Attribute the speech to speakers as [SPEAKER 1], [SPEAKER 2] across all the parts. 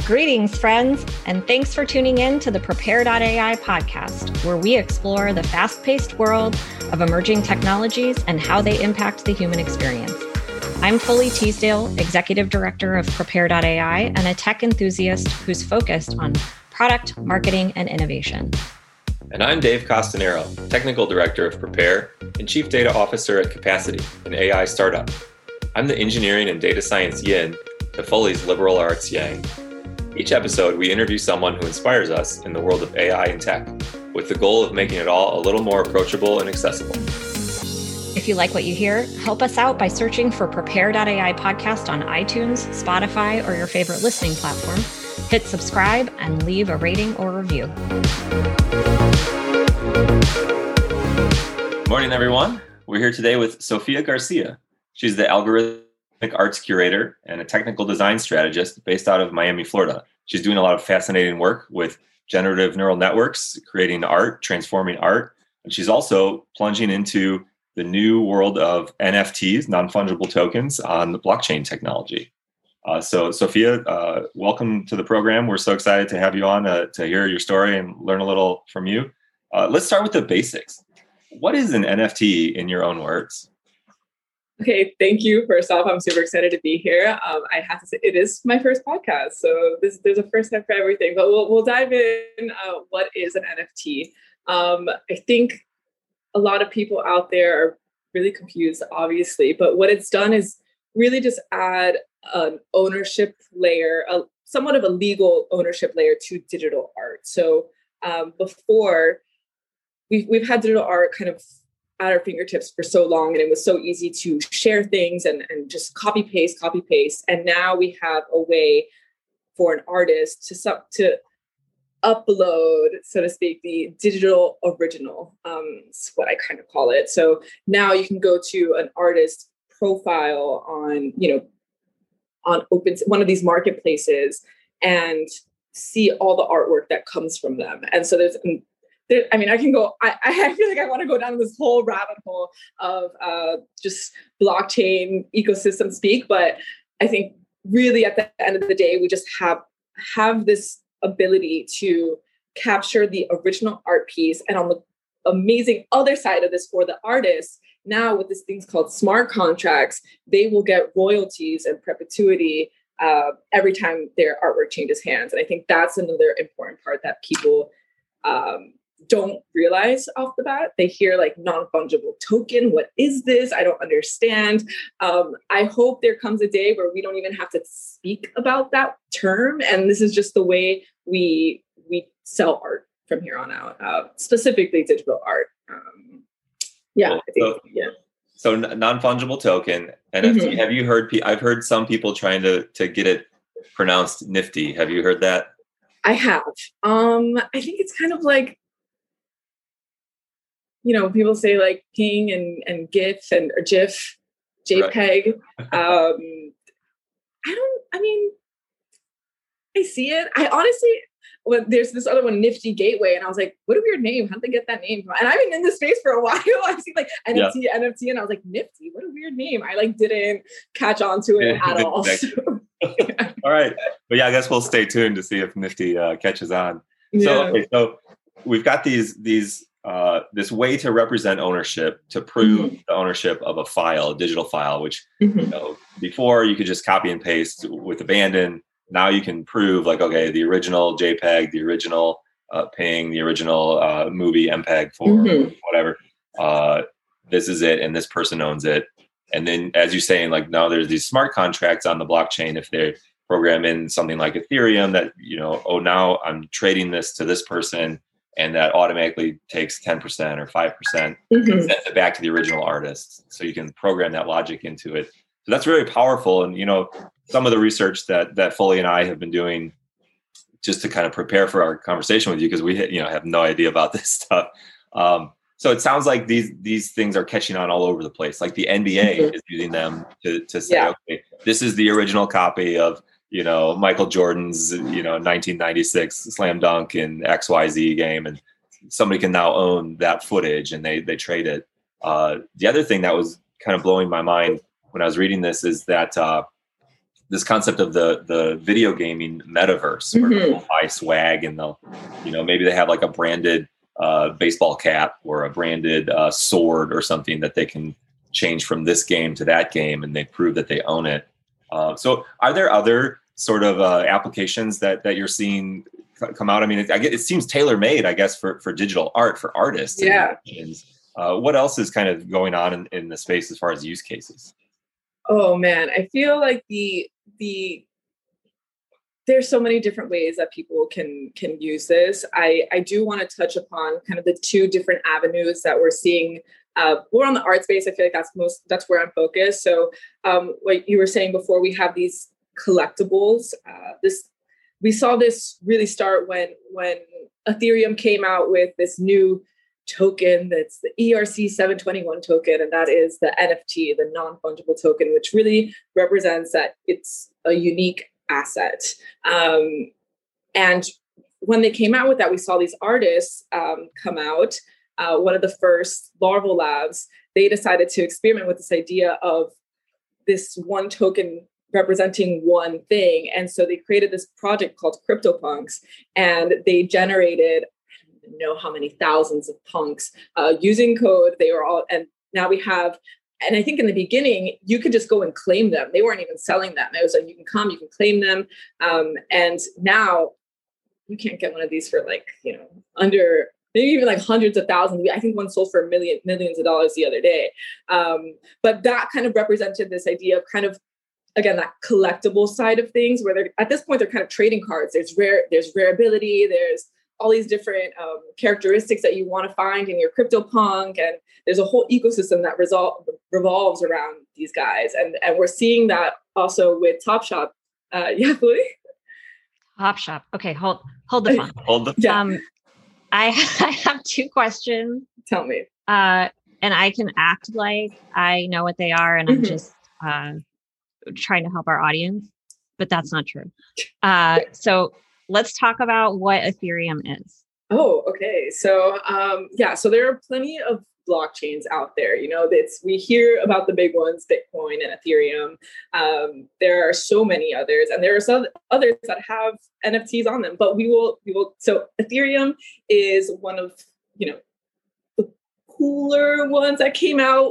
[SPEAKER 1] Greetings, friends, and thanks for tuning in to the Prepare.ai podcast, where we explore the fast-paced world of emerging technologies and how they impact the human experience. I'm Foley Teasdale, Executive Director of Prepare.ai, and a tech enthusiast who's focused on product, marketing, and innovation.
[SPEAKER 2] And I'm Dave Costanero, Technical Director of Prepare and Chief Data Officer at Capacity, an AI startup. I'm the engineering and data science yin to Foley's liberal arts yang. Each episode, we interview someone who inspires us in the world of AI and tech, with the goal of making it all a little more approachable and accessible.
[SPEAKER 1] If you like what you hear, help us out by searching for Prepare.ai podcast on iTunes, Spotify, or your favorite listening platform. Hit subscribe and leave a rating or review.
[SPEAKER 2] Morning, everyone. We're here today with Sofia Garcia. She's the algorithmic arts curator and a technical design strategist based out of Miami, Florida. She's doing a lot of fascinating work with generative neural networks, creating art, transforming art. And she's also plunging into the new world of NFTs, non-fungible tokens, on the blockchain technology. So Sofia, welcome to the program. We're so excited to have you on to hear your story and learn a little from you. Let's start with the basics. What is an NFT in your own words?
[SPEAKER 3] Okay, thank you. First off, I'm super excited to be here. I have to say, it is my first podcast, so there's a first time for everything. But we'll dive in. What is an NFT? I think a lot of people out there are really confused, obviously. But what it's done is really just add an ownership layer, somewhat of a legal ownership layer to digital art. So before, we've had digital art kind of at our fingertips for so long, and it was so easy to share things and just copy paste. And now we have a way for an artist to upload, so to speak, the digital original. Is what I kind of call it. So now you can go to an artist profile on one of these marketplaces and see all the artwork that comes from them. And so I can go, I feel like I want to go down this whole rabbit hole of just blockchain ecosystem speak. But I think really at the end of the day, we just have this ability to capture the original art piece. And on the amazing other side of this for the artist, now with these things called smart contracts, they will get royalties and perpetuity every time their artwork changes hands. And I think that's another important part that people don't realize off the bat. They hear like non-fungible token. What is this? I don't understand. I hope there comes a day where we don't even have to speak about that term. And this is just the way we sell art from here on out, specifically digital art.
[SPEAKER 2] So non-fungible token, NFT. Mm-hmm. Have you heard? I've heard some people trying to get it pronounced nifty. Have you heard that?
[SPEAKER 3] I have. I think it's kind of like, people say like Ping and GIF or GIF, JPEG. Right. I see it. I honestly, there's this other one, Nifty Gateway, and I was like, what a weird name. How did they get that name from? And I've been in this space for a while. I see like NFT, and I was like, Nifty, what a weird name. I didn't catch on to it at all.
[SPEAKER 2] All right. But yeah, I guess we'll stay tuned to see if Nifty catches on. So we've got this way to represent ownership, to prove the ownership of a file, a digital file, which before you could just copy and paste with abandon. Now you can prove like, okay, the original JPEG, the original Ping, the original movie MPEG for whatever. This is it, and this person owns it. And then, as you're saying, like now there's these smart contracts on the blockchain. If they program in something like Ethereum, that now I'm trading this to this person, and that automatically takes 10% or 5%, and sends it back to the original artist. So you can program that logic into it. So that's really powerful. And, some of the research that Foley and I have been doing just to kind of prepare for our conversation with you, because we have no idea about this stuff. So it sounds like these things are catching on all over the place. Like the NBA is using them to say, okay, this is the original copy of, Michael Jordan's, 1996 slam dunk in XYZ game. And somebody can now own that footage and they trade it. The other thing that was kind of blowing my mind when I was reading this is that this concept of the video gaming metaverse, where people buy swag and they'll, maybe they have like a branded baseball cap or a branded sword or something that they can change from this game to that game, and they prove that they own it. So are there other sort of applications that you're seeing come out? I mean, it seems tailor-made, I guess, for digital art, for artists.
[SPEAKER 3] Yeah.
[SPEAKER 2] What else is kind of going on in the space as far as use cases?
[SPEAKER 3] Oh man, I feel like there's so many different ways that people can use this. I do want to touch upon kind of the two different avenues that we're seeing. We're on the art space. I feel like that's where I'm focused. So like you were saying before, we have these collectibles. We saw this really start when Ethereum came out with this new token that's the ERC 721 token, and that is the NFT, the non-fungible token, which really represents that it's a unique asset. And when they came out with that, we saw these artists come out. One of the first, Larval Labs, they decided to experiment with this idea of this one token representing one thing. And so they created this project called CryptoPunks, and they generated, I don't know how many thousands of punks using code. They were all, and now we have, and I think in the beginning, you could just go and claim them. They weren't even selling them. It was like, you can come, you can claim them. And now you can't get one of these for like, under maybe even like hundreds of thousands. I think one sold for millions of dollars the other day. But that kind of represented this idea of kind of, again, that collectible side of things, where they're at this point, they're kind of trading cards. There's rareability, there's all these different characteristics that you want to find in your CryptoPunk, and there's a whole ecosystem that revolves around these guys, and we're seeing that also with Topshop. Yeah, Chloe?
[SPEAKER 1] Topshop. Okay, hold the phone.
[SPEAKER 2] Hold the
[SPEAKER 3] phone.
[SPEAKER 1] I have two questions.
[SPEAKER 3] Tell me.
[SPEAKER 1] And I can act like I know what they are, and I'm just trying to help our audience, but that's not true. So let's talk about what Ethereum is.
[SPEAKER 3] Oh, okay. So, so there are plenty of blockchains out there. We hear about the big ones, Bitcoin and Ethereum. There are so many others, and there are some others that have NFTs on them, but we will. So Ethereum is one of, the cooler ones that came out,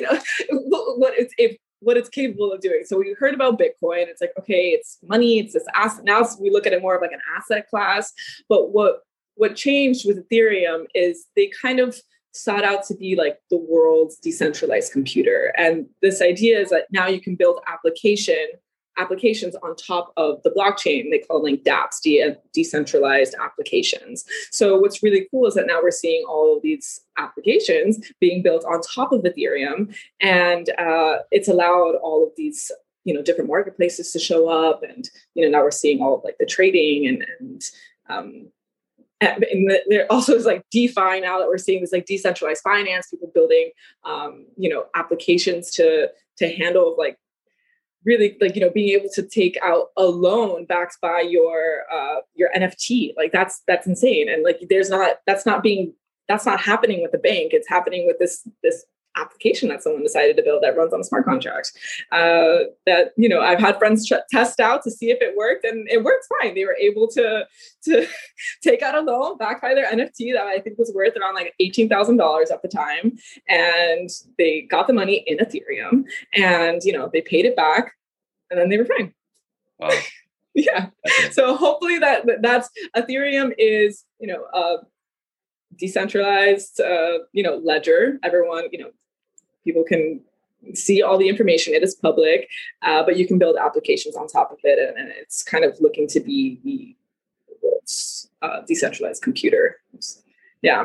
[SPEAKER 3] what it's capable of doing. So we heard about Bitcoin. It's like, okay, it's money, it's this asset. Now we look at it more of like an asset class. But what changed with Ethereum is they kind of sought out to be like the world's decentralized computer. And this idea is that now you can build applications on top of the blockchain. They call them like dApps, decentralized applications. So what's really cool is that now we're seeing all of these applications being built on top of Ethereum, and it's allowed all of these different marketplaces to show up, and now we're seeing all of like the trading and there also is like DeFi now that we're seeing this like decentralized finance, people building applications to handle like really like being able to take out a loan backed by your NFT. Like that's insane. And like that's not happening with the bank. It's happening with this application that someone decided to build that runs on a smart contract. That I've had friends test out to see if it worked, and it works fine. They were able to take out a loan backed by their NFT that I think was worth around like $18,000 at the time, and they got the money in Ethereum, and they paid it back, and then they were fine.
[SPEAKER 2] Wow.
[SPEAKER 3] Yeah. So hopefully that's Ethereum is a decentralized ledger. Everyone people can see all the information. It is public, but you can build applications on top of it, and it's kind of looking to be the world's decentralized computer. Yeah.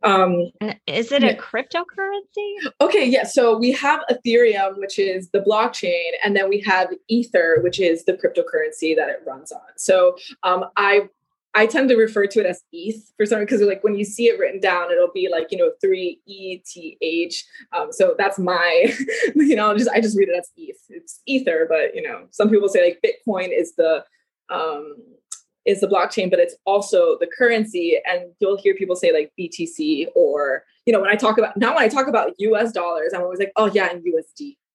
[SPEAKER 1] Is it a cryptocurrency? Okay,
[SPEAKER 3] yeah. So we have Ethereum, which is the blockchain, and then we have Ether, which is the cryptocurrency that it runs on. So I tend to refer to it as ETH for some, because like when you see it written down, it'll be like 3ETH. So that's my I just read it as ETH. It's Ether, but some people say like Bitcoin is the blockchain, but it's also the currency. And you'll hear people say like BTC, or when I talk about US dollars, I'm always like, oh yeah, and USD.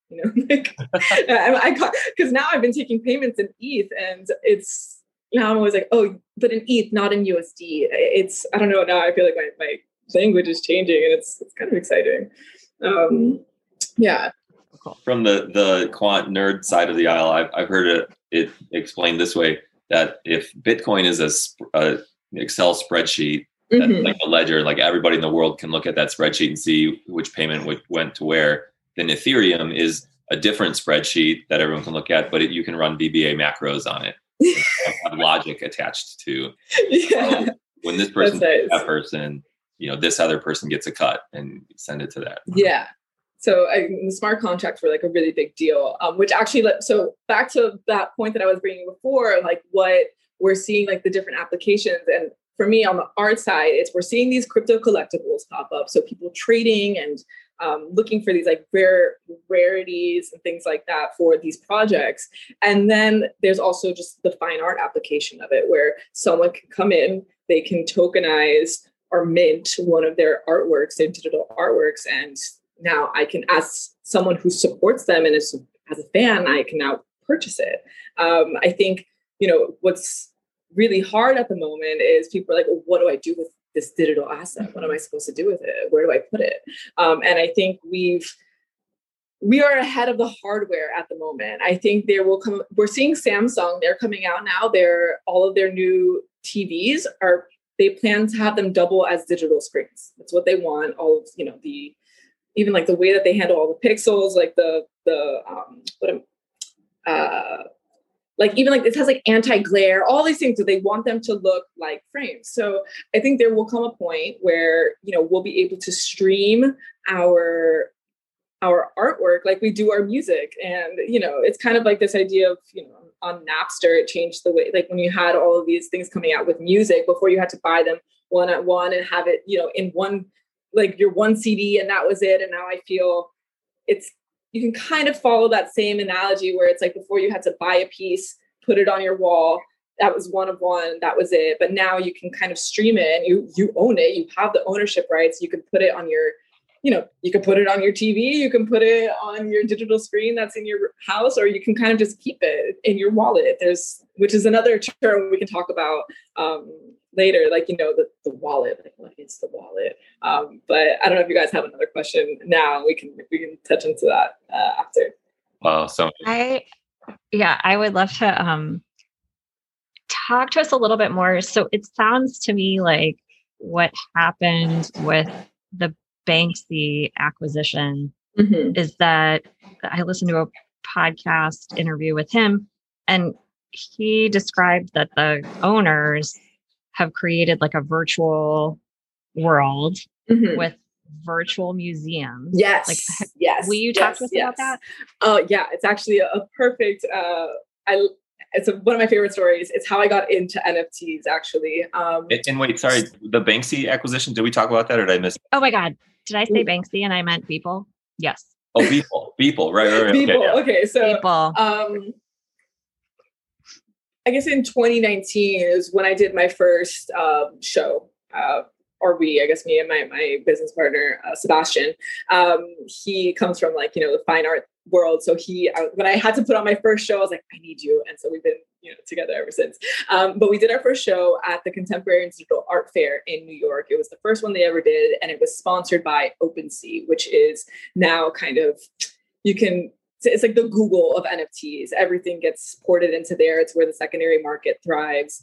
[SPEAKER 3] like because now I've been taking payments in ETH, and it's now I'm always like, oh, but in ETH, not in USD. I don't know, now I feel like my language is changing, and it's kind of exciting. Yeah.
[SPEAKER 2] From the quant nerd side of the aisle, I've heard it explained this way, that if Bitcoin is a Excel spreadsheet, that's like a ledger, like everybody in the world can look at that spreadsheet and see which payment went to where, then Ethereum is a different spreadsheet that everyone can look at, but you can run VBA macros on it. Have logic attached to.
[SPEAKER 3] Yeah.
[SPEAKER 2] When this person pays that person, this other person gets a cut, and send it to that.
[SPEAKER 3] Yeah. So the smart contracts were like a really big deal, which actually, so back to that point that I was bringing before, like what we're seeing, like the different applications. And for me on the art side, we're seeing these crypto collectibles pop up. So people trading and looking for these like rarities and things like that for these projects. And then there's also just the fine art application of it, where someone can come in, they can tokenize or mint one of their artworks, their digital artworks, and now I can, as someone who supports them and as a fan, I can now purchase it. I think, what's really hard at the moment is people are like, well, what do I do with this digital asset? What am I supposed to do with it? Where do I put it? And I think we are ahead of the hardware at the moment. I think we're seeing Samsung, they're coming out now. All of their new TVs they plan to have them double as digital screens. That's what they want. All of, even like the way that they handle all the pixels, like like even like it has like anti-glare, all these things. Do they want them to look like frames? So I think there will come a point where, we'll be able to stream our artwork like we do our music. And, it's kind of like this idea of, on Napster, it changed the way, like when you had all of these things coming out with music, before you had to buy them one at one and have it, in one, like your one CD, and that was it. And now I feel you can kind of follow that same analogy, where it's like before you had to buy a piece, put it on your wall. That was one of one, that was it. But now you can kind of stream it, and you own it. You have the ownership rights. You can put it on your, you can put it on your TV. You can put it on your digital screen that's in your house, or you can kind of just keep it in your wallet. Which is another term we can talk about later, like, the wallet, like what is the wallet? But I don't know if you guys have another question now. We can touch into that after.
[SPEAKER 2] Wow. So
[SPEAKER 1] I would love to talk to us a little bit more. So it sounds to me like what happened with the Banksy acquisition is that I listened to a podcast interview with him, and he described that the owners have created like a virtual world with virtual museums.
[SPEAKER 3] Yes. Yes.
[SPEAKER 1] Will you talk to us about that?
[SPEAKER 3] Oh yeah. It's actually a perfect, it's one of my favorite stories. It's how I got into NFTs actually.
[SPEAKER 2] And wait, sorry, the Banksy acquisition, did we talk about that, or did I miss it?
[SPEAKER 1] Oh my God. Did I say Banksy and I meant Beeple? Yes.
[SPEAKER 2] Oh, Beeple. Right.
[SPEAKER 3] Beeple. Okay. So,
[SPEAKER 1] Beeple.
[SPEAKER 3] I guess in 2019 is when I did my first show, I guess me and my business partner, Sebastian. He comes from like, the fine art world. So when I had to put on my first show, I was like, I need you. And so we've been, together ever since. But we did our first show at the Contemporary and Digital Art Fair in New York. It was the first one they ever did. And it was sponsored by OpenSea, which is now kind of, it's like the Google of NFTs. Everything gets ported into there. It's where the secondary market thrives.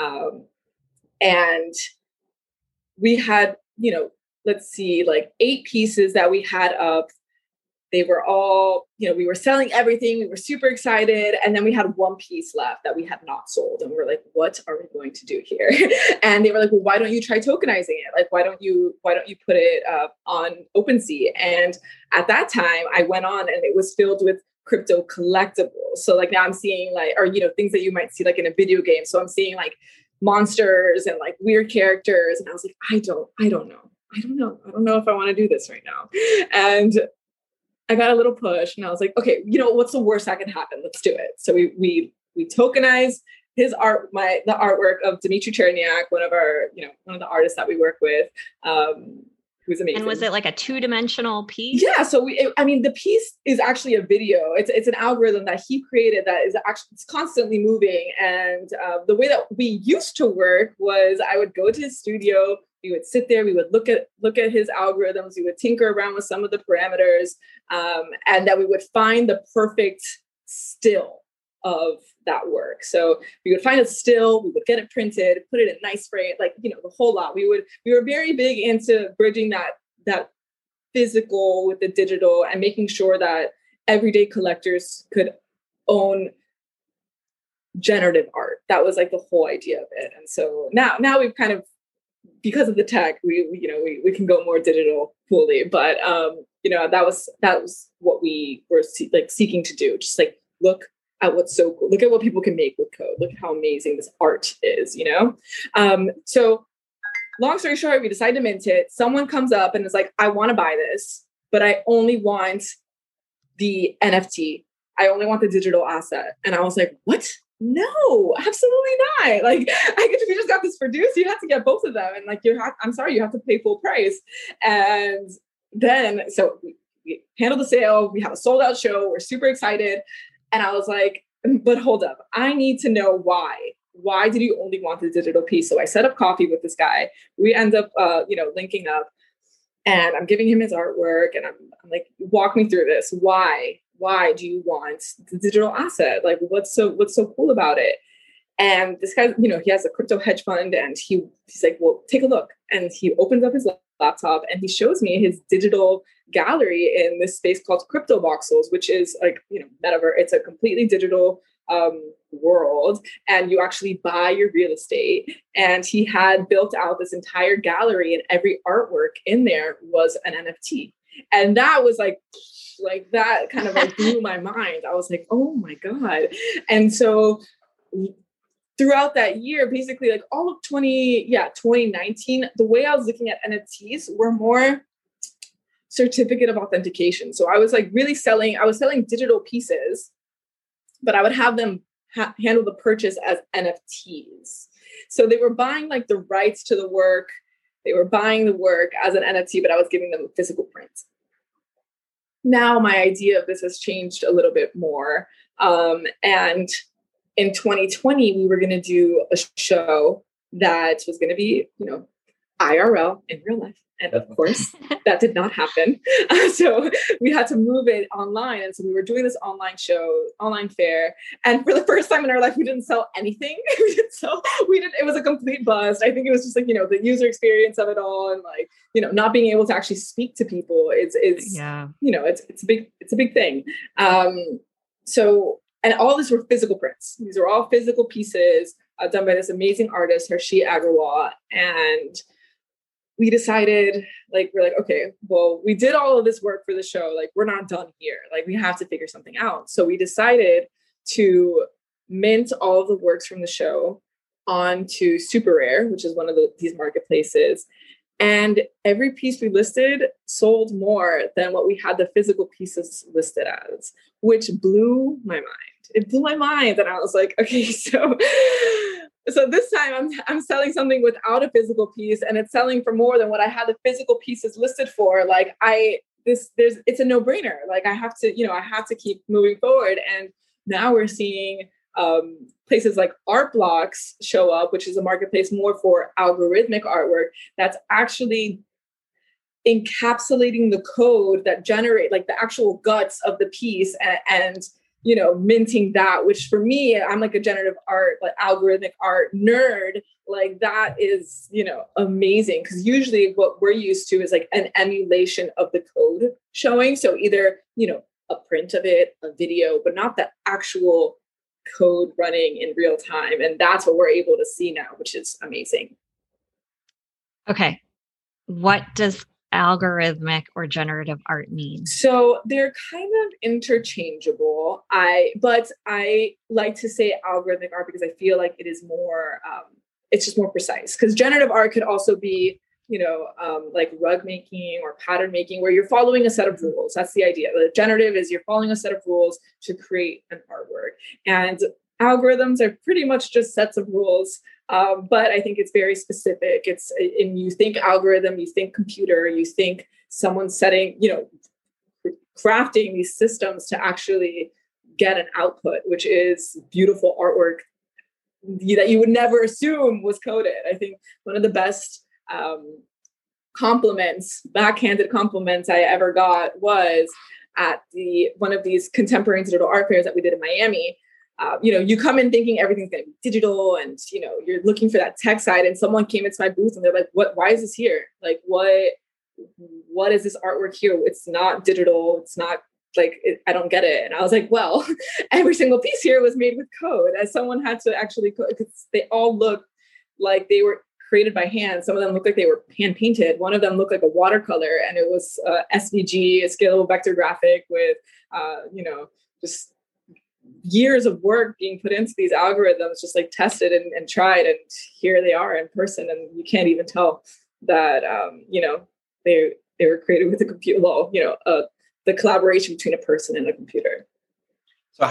[SPEAKER 3] And we had, let's see, like 8 pieces that we had up. They were all, we were selling everything. We were super excited. And then we had 1 piece left that we had not sold. And we were like, what are we going to do here? And they were like, well, why don't you try tokenizing it? Like, why don't you put it on OpenSea? And at that time I went on, and it was filled with crypto collectibles. So like now I'm seeing like, or, things that you might see like in a video game. So I'm seeing like monsters and like weird characters. And I was like, I don't know. I don't know if I want to do this right now. And I got a little push, and I was like, okay, what's the worst that can happen? Let's do it. So we tokenized his art, the artwork of Dmitry Cherniak, one of the artists that we work with. who's amazing.
[SPEAKER 1] And was it like a 2-dimensional piece?
[SPEAKER 3] Yeah. So the piece is actually a video. It's an algorithm that he created that is actually, it's constantly moving. And the way that we used to work was I would go to his studio, we would sit there, we would look at his algorithms, we would tinker around with some of the parameters, and that we would find the perfect still of that work. So we would find a still, we would get it printed, put it in nice frame, like, the whole lot. We were very big into bridging that physical with the digital and making sure that everyday collectors could own generative art. That was like the whole idea of it. And so now we've kind of, because of the tech, we can go more digital fully, but that was what we were seeking to do. Just like look at what's so cool. Look at what people can make with code. Look at how amazing this art is, So long story short, we decided to mint it. Someone comes up and is like, I want to buy this, but I only want the NFT. I only want the digital asset. And I was like, what? No, absolutely not. Like, we just got this produced. You have to get both of them. And like, I'm sorry, you have to pay full price. And then, so we handled the sale. We have a sold out show. We're super excited. And I was like, but hold up. I need to know why. Why did you only want the digital piece? So I set up coffee with this guy. We end up, linking up, and I'm giving him his artwork. And I'm like, walk me through this. Why do you want the digital asset? Like, what's so cool about it? And this guy, he has a crypto hedge fund, and he's like, well, take a look. And he opens up his laptop and he shows me his digital gallery in this space called Crypto Voxels, which is like, metaverse. It's a completely digital world, and you actually buy your real estate. And he had built out this entire gallery, and every artwork in there was an NFT. And that was like that kind of like blew my mind. I was like, oh my God. And so throughout that year, basically like all of 2019, the way I was looking at NFTs were more certificate of authentication. So I was like really selling digital pieces, but I would have them handle the purchase as NFTs. So they were buying like the rights to the work. They were buying the work as an NFT, but I was giving them a physical print. Now my idea of this has changed a little bit more. And in 2020, we were going to do a show that was going to be, IRL, in real life. And of course, that did not happen. So we had to move it online. And so we were doing this online fair. And for the first time in our life, we didn't sell anything. It was a complete bust. I think it was just like, the user experience of it all. And like, not being able to actually speak to people it's a big thing. And all these were physical prints. These are all physical pieces done by this amazing artist, Harshit Agrawal. And we decided, we're like, okay, well, we did all of this work for the show. Like, we're not done here. Like, we have to figure something out. So we decided to mint all of the works from the show onto Super Rare, which is one of these marketplaces. And every piece we listed sold more than what we had the physical pieces listed as, which blew my mind. It blew my mind. And I was like, okay, so this time I'm selling something without a physical piece, and it's selling for more than what I had the physical pieces listed for. Like it's a no-brainer. Like I have to keep moving forward. And now we're seeing places like Art Blocks show up, which is a marketplace more for algorithmic artwork that's actually encapsulating the code that generate like the actual guts of the piece and minting that, which for me, I'm like a generative art, like algorithmic art nerd. Like that is, amazing. Because usually what we're used to is like an emulation of the code showing. So either, a print of it, a video, but not the actual code running in real time. And that's what we're able to see now, which is amazing.
[SPEAKER 1] Okay. What does algorithmic or generative art mean? So
[SPEAKER 3] they're kind of interchangeable. But I like to say algorithmic art because I feel like it is more, it's just more precise. Because generative art could also be, like rug making or pattern making, where you're following a set of rules. That's the idea. The generative is you're following a set of rules to create an artwork. And algorithms are pretty much just sets of rules But I think it's very specific. And you think algorithm, you think computer, you think someone setting, crafting these systems to actually get an output, which is beautiful artwork that you would never assume was coded. I think one of the best backhanded compliments I ever got was at one of these contemporary digital art fairs that we did in Miami. You come in thinking everything's going to be digital, and you're looking for that tech side, and someone came into my booth and they're like, why is this here? Like, what is this artwork here? It's not digital. It's not I don't get it. And I was like, well, every single piece here was made with code, as someone had to actually code, because they all look like they were created by hand. Some of them looked like they were hand painted. One of them looked like a watercolor, and it was SVG, a scalable vector graphic with, just years of work being put into these algorithms, just tested and tried. And here they are in person. And you can't even tell that, they were created with a computer, the collaboration between a person and a computer.
[SPEAKER 2] So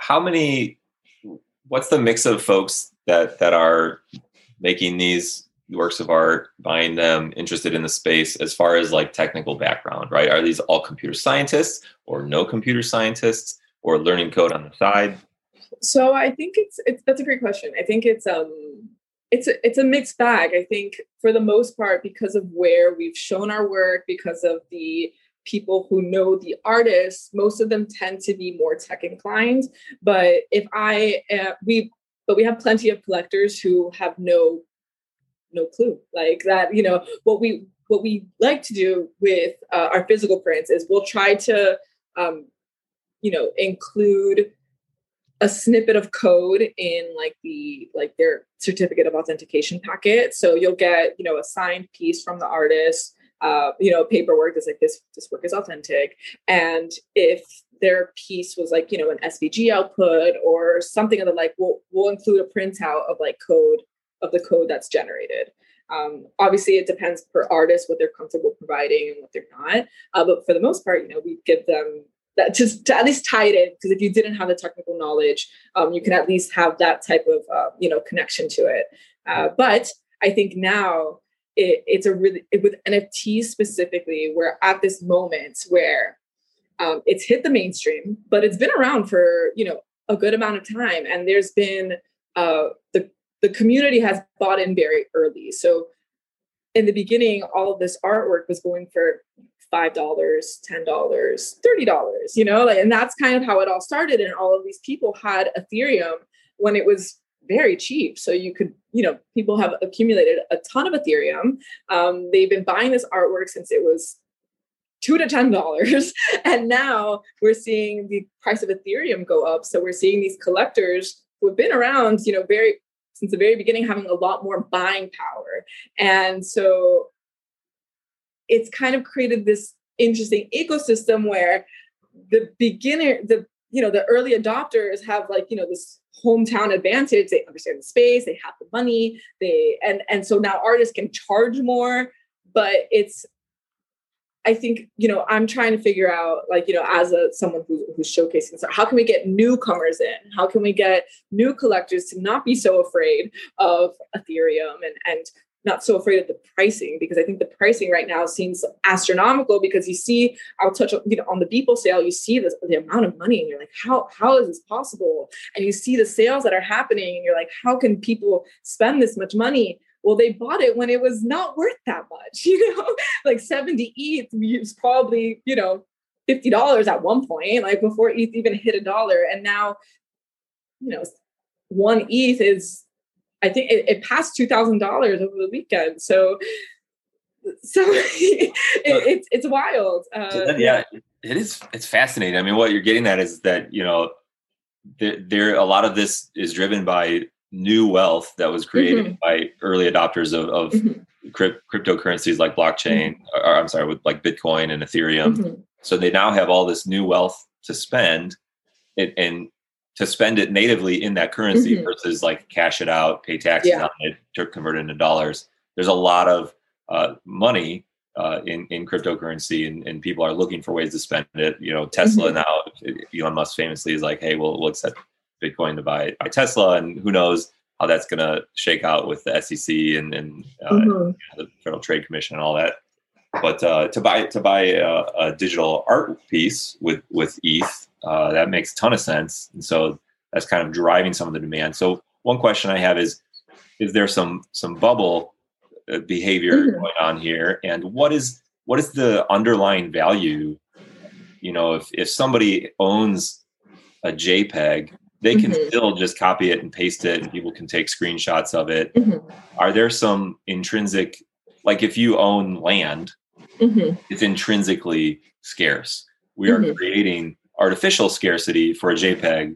[SPEAKER 2] what's the mix of folks that are making these works of art, buying them, interested in the space as far as technical background, right? Are these all computer scientists or no computer scientists or learning code on the side?
[SPEAKER 3] So I think that's a great question. I think it's a mixed bag. I think for the most part, because of where we've shown our work, because of the people who know the artists, most of them tend to be more tech inclined. But we have plenty of collectors who have no clue like that. What we like to do with our physical prints is we'll try to include a snippet of code in their certificate of authentication packet. So you'll get a signed piece from the artist, paperwork that's this work is authentic. And if their piece was an SVG output or something of the we'll include a printout of the code that's generated. Obviously, it depends per artist what they're comfortable providing and what they're not. But for the most part, we give them that just to at least tie it in, because if you didn't have the technical knowledge, you can at least have that type of connection to it. But I think now it's with NFTs specifically, we're at this moment where it's hit the mainstream, but it's been around for a good amount of time, and there's been the community has bought in very early. So in the beginning, all of this artwork was going for $5, $10, $30, and that's kind of how it all started. And all of these people had Ethereum when it was very cheap. So you could, people have accumulated a ton of Ethereum. They've been buying this artwork since it was $2 to $10. And now we're seeing the price of Ethereum go up. So we're seeing these collectors who have been around, since the very beginning, having a lot more buying power. And so it's kind of created this interesting ecosystem where the early adopters have this hometown advantage. They understand the space, they have the money, and so now artists can charge more. But I think, I'm trying to figure out, as someone who's showcasing, so how can we get newcomers in? How can we get new collectors to not be so afraid of Ethereum and not so afraid of the pricing? Because I think the pricing right now seems astronomical, because you see, I'll touch on the Beeple sale, you see the amount of money and you're like, how is this possible? And you see the sales that are happening and you're like, how can people spend this much money? Well, they bought it when it was not worth that much, 70 ETH was probably, $50 at one point, before ETH even hit $1. And now, one ETH is, I think it passed $2,000 over the weekend. So it's wild.
[SPEAKER 2] It is. It's fascinating. I mean, what you're getting at is that, there a lot of this is driven by new wealth that was created by early adopters of cryptocurrencies like blockchain, or I'm sorry, with Bitcoin and Ethereum. So they now have all this new wealth to spend and to spend it natively in that currency versus cash it out, pay taxes on it, to convert it into dollars. There's a lot of money in cryptocurrency, and people are looking for ways to spend it. Tesla now, Elon Musk famously is hey, we'll accept Bitcoin to buy Tesla, and who knows how that's going to shake out with the SEC and the Federal Trade Commission and all that. But to buy a digital art piece with ETH, that makes a ton of sense. And so that's kind of driving some of the demand. So one question I have is there some bubble behavior going on here? And what is the underlying value? You know, if somebody owns a JPEG, they can still just copy it and paste it, and people can take screenshots of it. Are there some intrinsic, like if you own land, it's intrinsically scarce. We are creating artificial scarcity for a JPEG,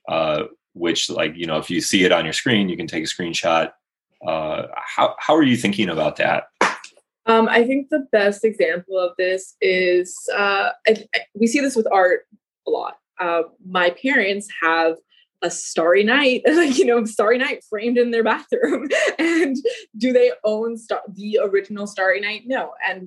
[SPEAKER 2] which, like, you know, if you see it on your screen, you can take a screenshot. How are you thinking about that?
[SPEAKER 3] I think the best example of this is we see this with art a lot. My parents have a Starry Night, Starry Night framed in their bathroom. And do they own the original Starry Night? No. And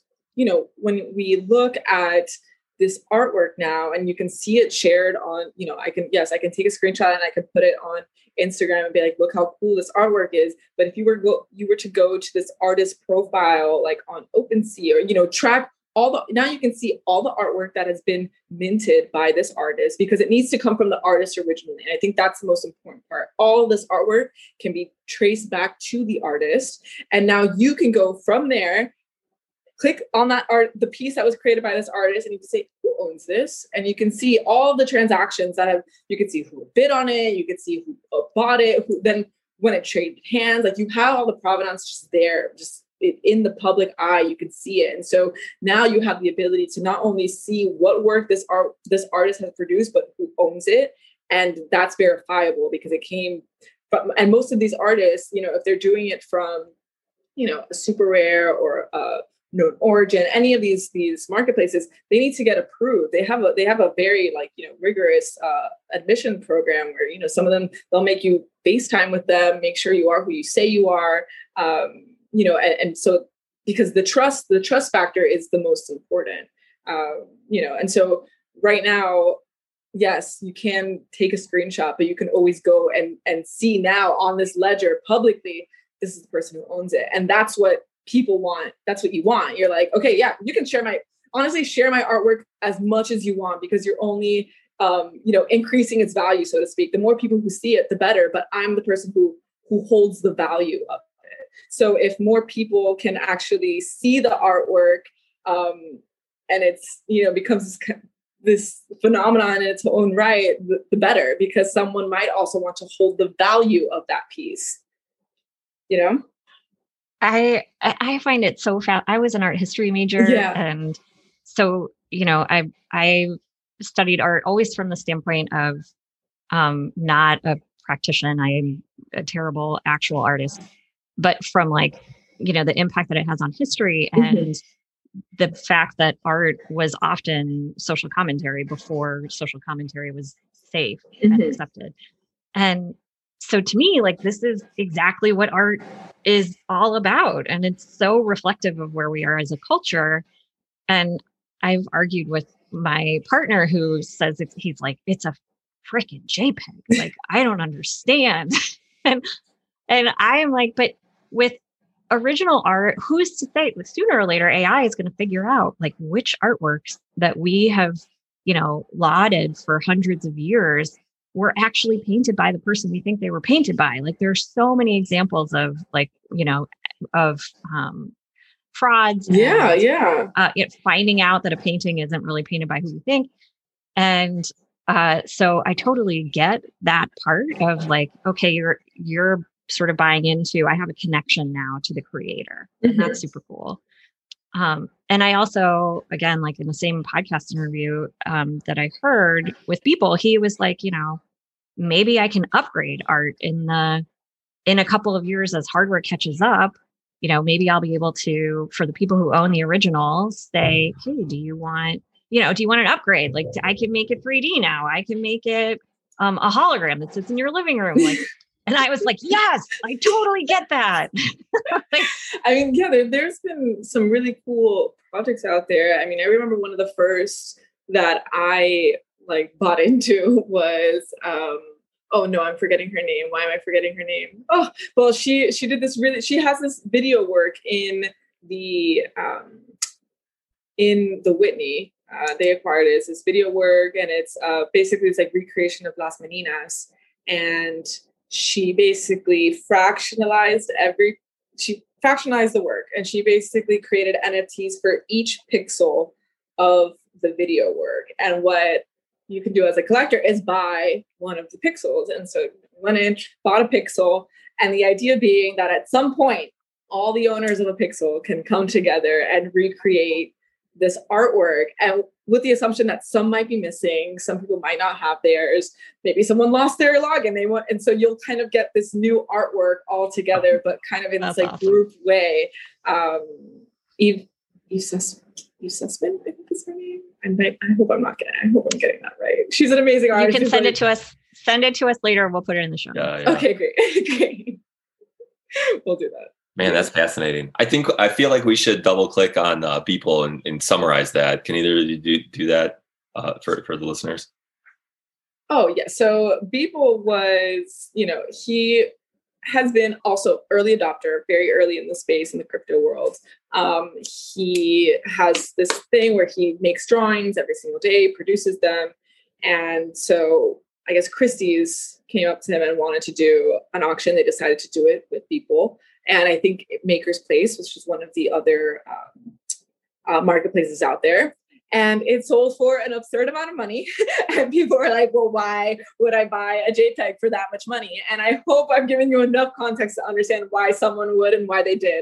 [SPEAKER 3] when we look at this artwork now, and you can see it shared on, I can take a screenshot and I can put it on Instagram and be like, look how cool this artwork is. But if you were to go to this artist profile, like on OpenSea, or, track now you can see all the artwork that has been minted by this artist, because it needs to come from the artist originally. And I think that's the most important part. All this artwork can be traced back to the artist. And now you can go from there, click on that the piece that was created by this artist, and you can say, who owns this? And you can see all the transactions you can see who bid on it. You can see who bought it, then when it traded hands, like you have all the provenance just there, in the public eye, you can see it. And so now you have the ability to not only see what work this artist has produced, but who owns it. And that's verifiable because it came from, and most of these artists, if they're doing it from, a super rare or a known origin, any of these marketplaces, they need to get approved. They have a very rigorous admission program where, some of them, they'll make you FaceTime with them, make sure you are who you say you are. And so because the trust factor is the most important, and so right now, yes, you can take a screenshot, but you can always go and see now on this ledger publicly, this is the person who owns it. And that's what people want. That's what you want. You're like, okay, yeah, you can share my artwork as much as you want, because you're only, increasing its value, so to speak. The more people who see it, the better, but I'm the person who holds the value of it. So if more people can actually see the artwork, and it's, becomes this phenomenon in its own right, the better, because someone might also want to hold the value of that piece,
[SPEAKER 1] I find it so fast. I was an art history major. And so, I studied art always from the standpoint of not a practitioner. I am a terrible actual artist, but from the impact that it has on history and the fact that art was often social commentary before social commentary was safe and accepted. And so to me, this is exactly what art is all about. And it's so reflective of where we are as a culture. And I've argued with my partner who says he's like, it's a freaking JPEG. I don't understand. and I am like, but with original art, who's to say sooner or later AI is going to figure out which artworks that we have, lauded for hundreds of years were actually painted by the person we think they were painted by. There's so many examples of frauds. Finding out that a painting isn't really painted by who we think. And so I totally get that part of okay, you're sort of buying into, I have a connection now to the creator. And that's super cool. And I also, again, in the same podcast interview that I heard with people, he was like, maybe I can upgrade art in a couple of years as hardware catches up. Maybe I'll be able to, for the people who own the originals, say, hey, do you want an upgrade? I can make it 3D now. I can make it a hologram that sits in your living room. And I was like, yes, I totally get that.
[SPEAKER 3] There's been some really cool projects out there. I remember one of the first that I bought into was oh no, I'm forgetting her name. Why am I forgetting her name? Oh, well, she did this she has this video work in the Whitney. They acquired it. It's this video work, and it's basically it's like recreation of Las Meninas. And she basically fractionalized the work, and she basically created NFTs for each pixel of the video work. And what you can do as a collector is buy one of the pixels. And so went in, bought a pixel, and the idea being that at some point, all the owners of a pixel can come together and recreate this artwork, and with the assumption that some might be missing, some people might not have theirs, maybe someone lost their login, and so you'll kind of get this new artwork all together, but kind of in this like awesome group way. Eve Sussman, I think is her name. I hope I'm getting that right. She's an amazing artist.
[SPEAKER 1] You can send it to us. Send it to us later. We'll put it in the show.
[SPEAKER 2] Yeah.
[SPEAKER 3] Okay, great. We'll do that.
[SPEAKER 2] Man, that's fascinating. I feel like we should double click on Beeple and summarize that. Can either of you do that for the listeners?
[SPEAKER 3] Oh yeah. So Beeple was, he has been also early adopter, very early in the space in the crypto world. He has this thing where he makes drawings every single day, produces them. And so I guess Christie's came up to him and wanted to do an auction. They decided to do it with Beeple. And I think Maker's Place, which is one of the other marketplaces out there. And it sold for an absurd amount of money. And people are like, well, why would I buy a JPEG for that much money? And I hope I've given you enough context to understand why someone would and why they did.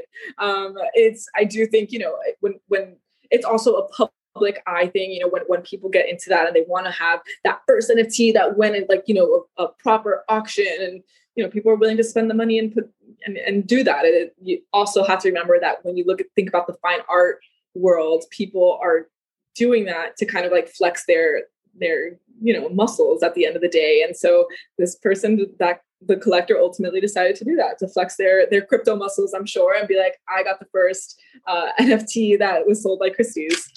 [SPEAKER 3] I do think, when it's also a public eye thing, when people get into that and they want to have that first NFT that went in a proper auction, and people are willing to spend the money and do that. You also have to remember that when you think about the fine art world, people are doing that to kind of like flex their muscles at the end of the day. And so this person, that the collector, ultimately decided to do that, to flex their crypto muscles, I'm sure, and be like, I got the first NFT that was sold by Christie's.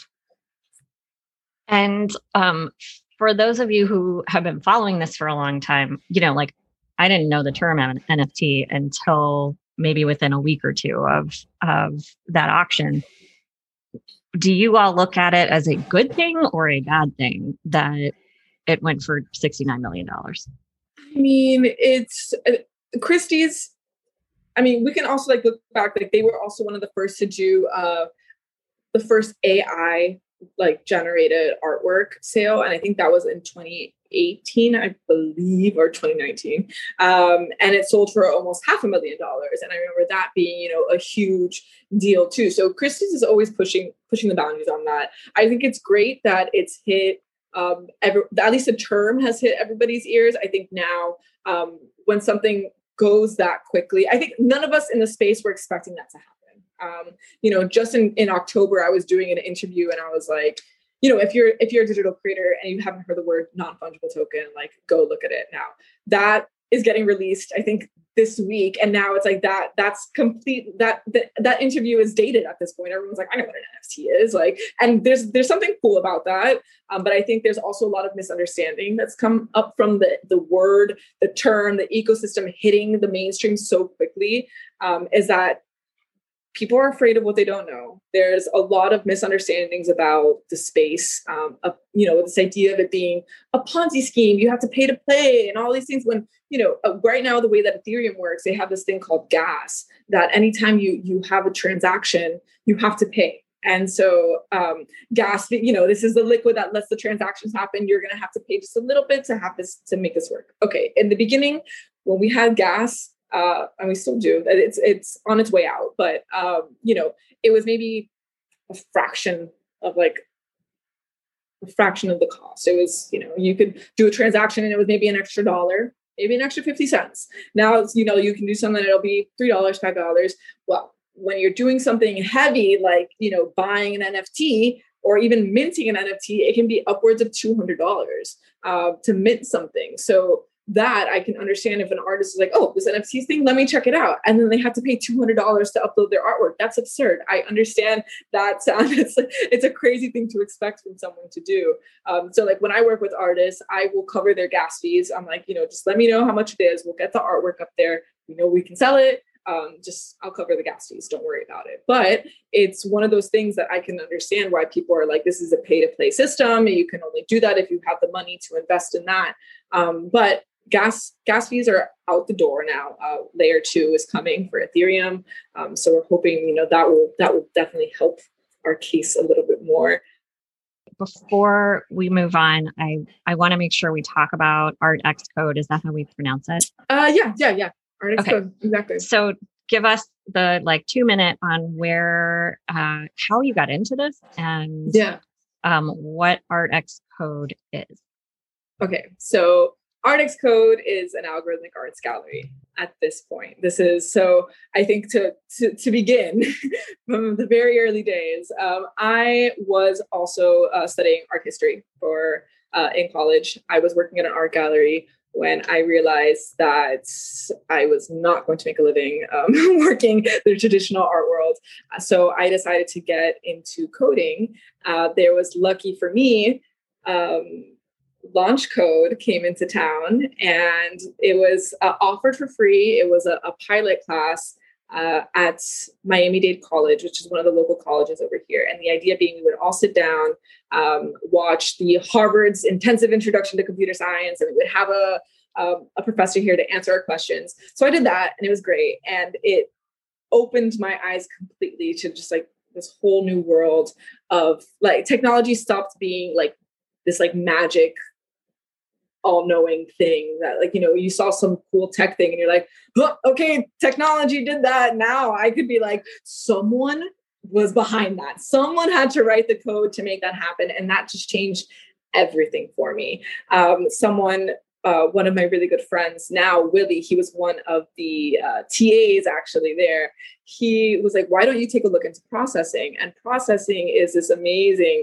[SPEAKER 1] And for those of you who have been following this for a long time, I didn't know the term NFT until maybe within a week or two of that auction. Do you all look at it as a good thing or a bad thing that it went for $69 million?
[SPEAKER 3] I mean, it's Christie's. I mean, we can also look back, they were also one of the first to do the first AI generated artwork sale. And I think that was in 2018, I believe, or 2019. And it sold for almost $500,000. And I remember that being, a huge deal too. So Christie's is always pushing the boundaries on that. I think it's great that it's hit, at least the term has hit everybody's ears. I think now when something goes that quickly, I think none of us in the space were expecting that to happen. Just in October, I was doing an interview and I was like, if you're a digital creator and you haven't heard the word non-fungible token, go look at it now. That is getting released, I think, this week. And now it's like that's complete, that interview is dated at this point. Everyone's like, I know what an NFT is. And there's something cool about that. But I think there's also a lot of misunderstanding that's come up from the word, the term, the ecosystem hitting the mainstream so quickly, is that people are afraid of what they don't know. There's a lot of misunderstandings about the space, this idea of it being a Ponzi scheme. You have to pay to play and all these things. When, right now, the way that Ethereum works, they have this thing called gas, that anytime you have a transaction, you have to pay. And so gas, this is the liquid that lets the transactions happen. You're going to have to pay just a little bit to make this work. Okay. In the beginning, when we had gas, and we still do, it's on its way out, but it was maybe a fraction of the cost. It was, you could do a transaction and it was maybe an extra $1, maybe an extra 50 cents. Now it's, you can do something that'll be $3, $5. Well, when you're doing something heavy, buying an NFT or even minting an NFT, it can be upwards of $200 to mint something. So that, I can understand if an artist is like, oh, this NFT thing, let me check it out. And then they have to pay $200 to upload their artwork. That's absurd. I understand that sound. It's a crazy thing to expect from someone to do. So like when I work with artists, I will cover their gas fees. I'm like, just let me know how much it is. We'll get the artwork up there. We can sell it. I'll cover the gas fees. Don't worry about it. But it's one of those things that I can understand why people are like, this is a pay to play system. You can only do that if you have the money to invest in that. But gas fees are out the door now. Layer 2 is coming for Ethereum. So we're hoping, that will definitely help our case a little bit more.
[SPEAKER 1] Before we move on, I want to make sure we talk about ArtX Code. Is that how we pronounce it?
[SPEAKER 3] Yeah. ArtX
[SPEAKER 1] Okay.
[SPEAKER 3] Code, exactly.
[SPEAKER 1] So give us the 2-minute on where, how you got into this and what ArtX Code is.
[SPEAKER 3] Okay, so ArtX Code is an algorithmic arts gallery at this point. This is, so I think to begin from the very early days, I was also studying art history in college. I was working at an art gallery when I realized that I was not going to make a living working the traditional art world. So I decided to get into coding. There was, lucky for me, Launch Code came into town, and it was offered for free. It was a pilot class at Miami-Dade College, which is one of the local colleges over here. And the idea being we would all sit down, watch the Harvard's intensive introduction to computer science, and we would have a professor here to answer our questions. So I did that, and it was great. And it opened my eyes completely to just this whole new world of technology stopped being this magic all-knowing thing that you saw some cool tech thing and you're like, oh, okay, technology did that. Now I could be like, someone was behind that. Someone had to write the code to make that happen. And that just changed everything for me. One of my really good friends now, Willie, he was one of the TAs actually there. He was like, why don't you take a look into processing? And processing is this amazing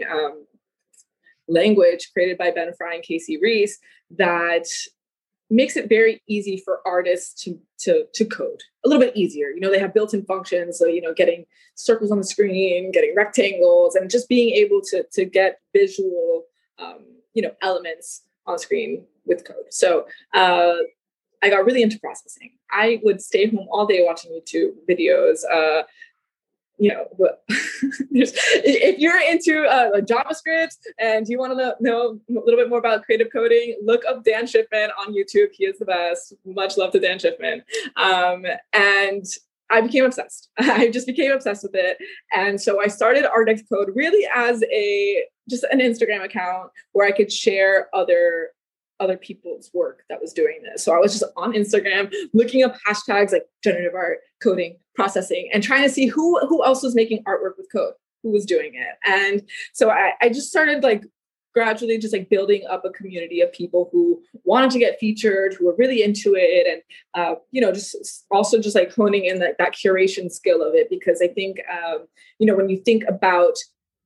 [SPEAKER 3] language created by Ben Fry and Casey Reese that makes it very easy for artists to code a little bit easier. They have built-in functions, so getting circles on the screen, getting rectangles, and just being able to get visual elements on the screen with code. So I got really into processing. I would stay home all day watching YouTube videos. If you're into JavaScript and you want to know a little bit more about creative coding, look up Dan Schiffman on YouTube. He is the best. Much love to Dan Schiffman. And I became obsessed. I just became obsessed with it. And so I started ArtX Code really as just an Instagram account where I could share other people's work that was doing this. So I was just on Instagram looking up hashtags like generative art, coding, processing, and trying to see who else was making artwork with code, who was doing it. And so I just started gradually just building up a community of people who wanted to get featured, who were really into it. And, just also just honing in that curation skill of it, because I think, when you think about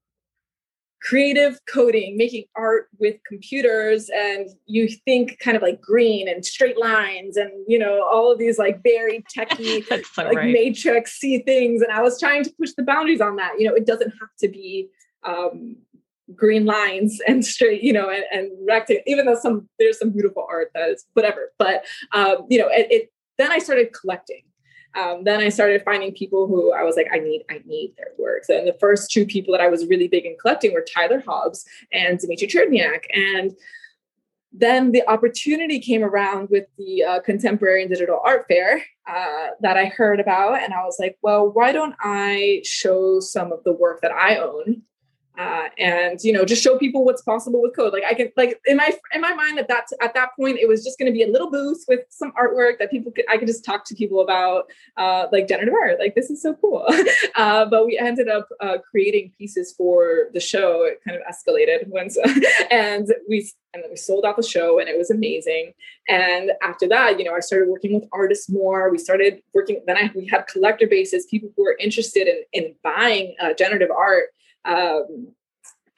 [SPEAKER 3] creative coding, making art with computers, and you think kind of green and straight lines and, all of these very techy, so matrix-y things. And I was trying to push the boundaries on that. It doesn't have to be green lines and straight, and rectangle, even though there's some beautiful art that is whatever. But, then I started collecting. Then I started finding people who I was like, I need their work. So, and the first two people that I was really big in collecting were Tyler Hobbs and Dmitry Cherniak. And then the opportunity came around with the Contemporary and Digital Art Fair that I heard about. And I was like, well, why don't I show some of the work that I own? And just show people what's possible with code. I can in my mind at that point, it was just going to be a little booth with some artwork that I could just talk to people about, generative art. This is so cool. But we ended up creating pieces for the show. It kind of escalated once, and then we sold out the show, and it was amazing. And after that, I started working with artists more. We started working. Then we had collector bases, people who were interested in buying generative art.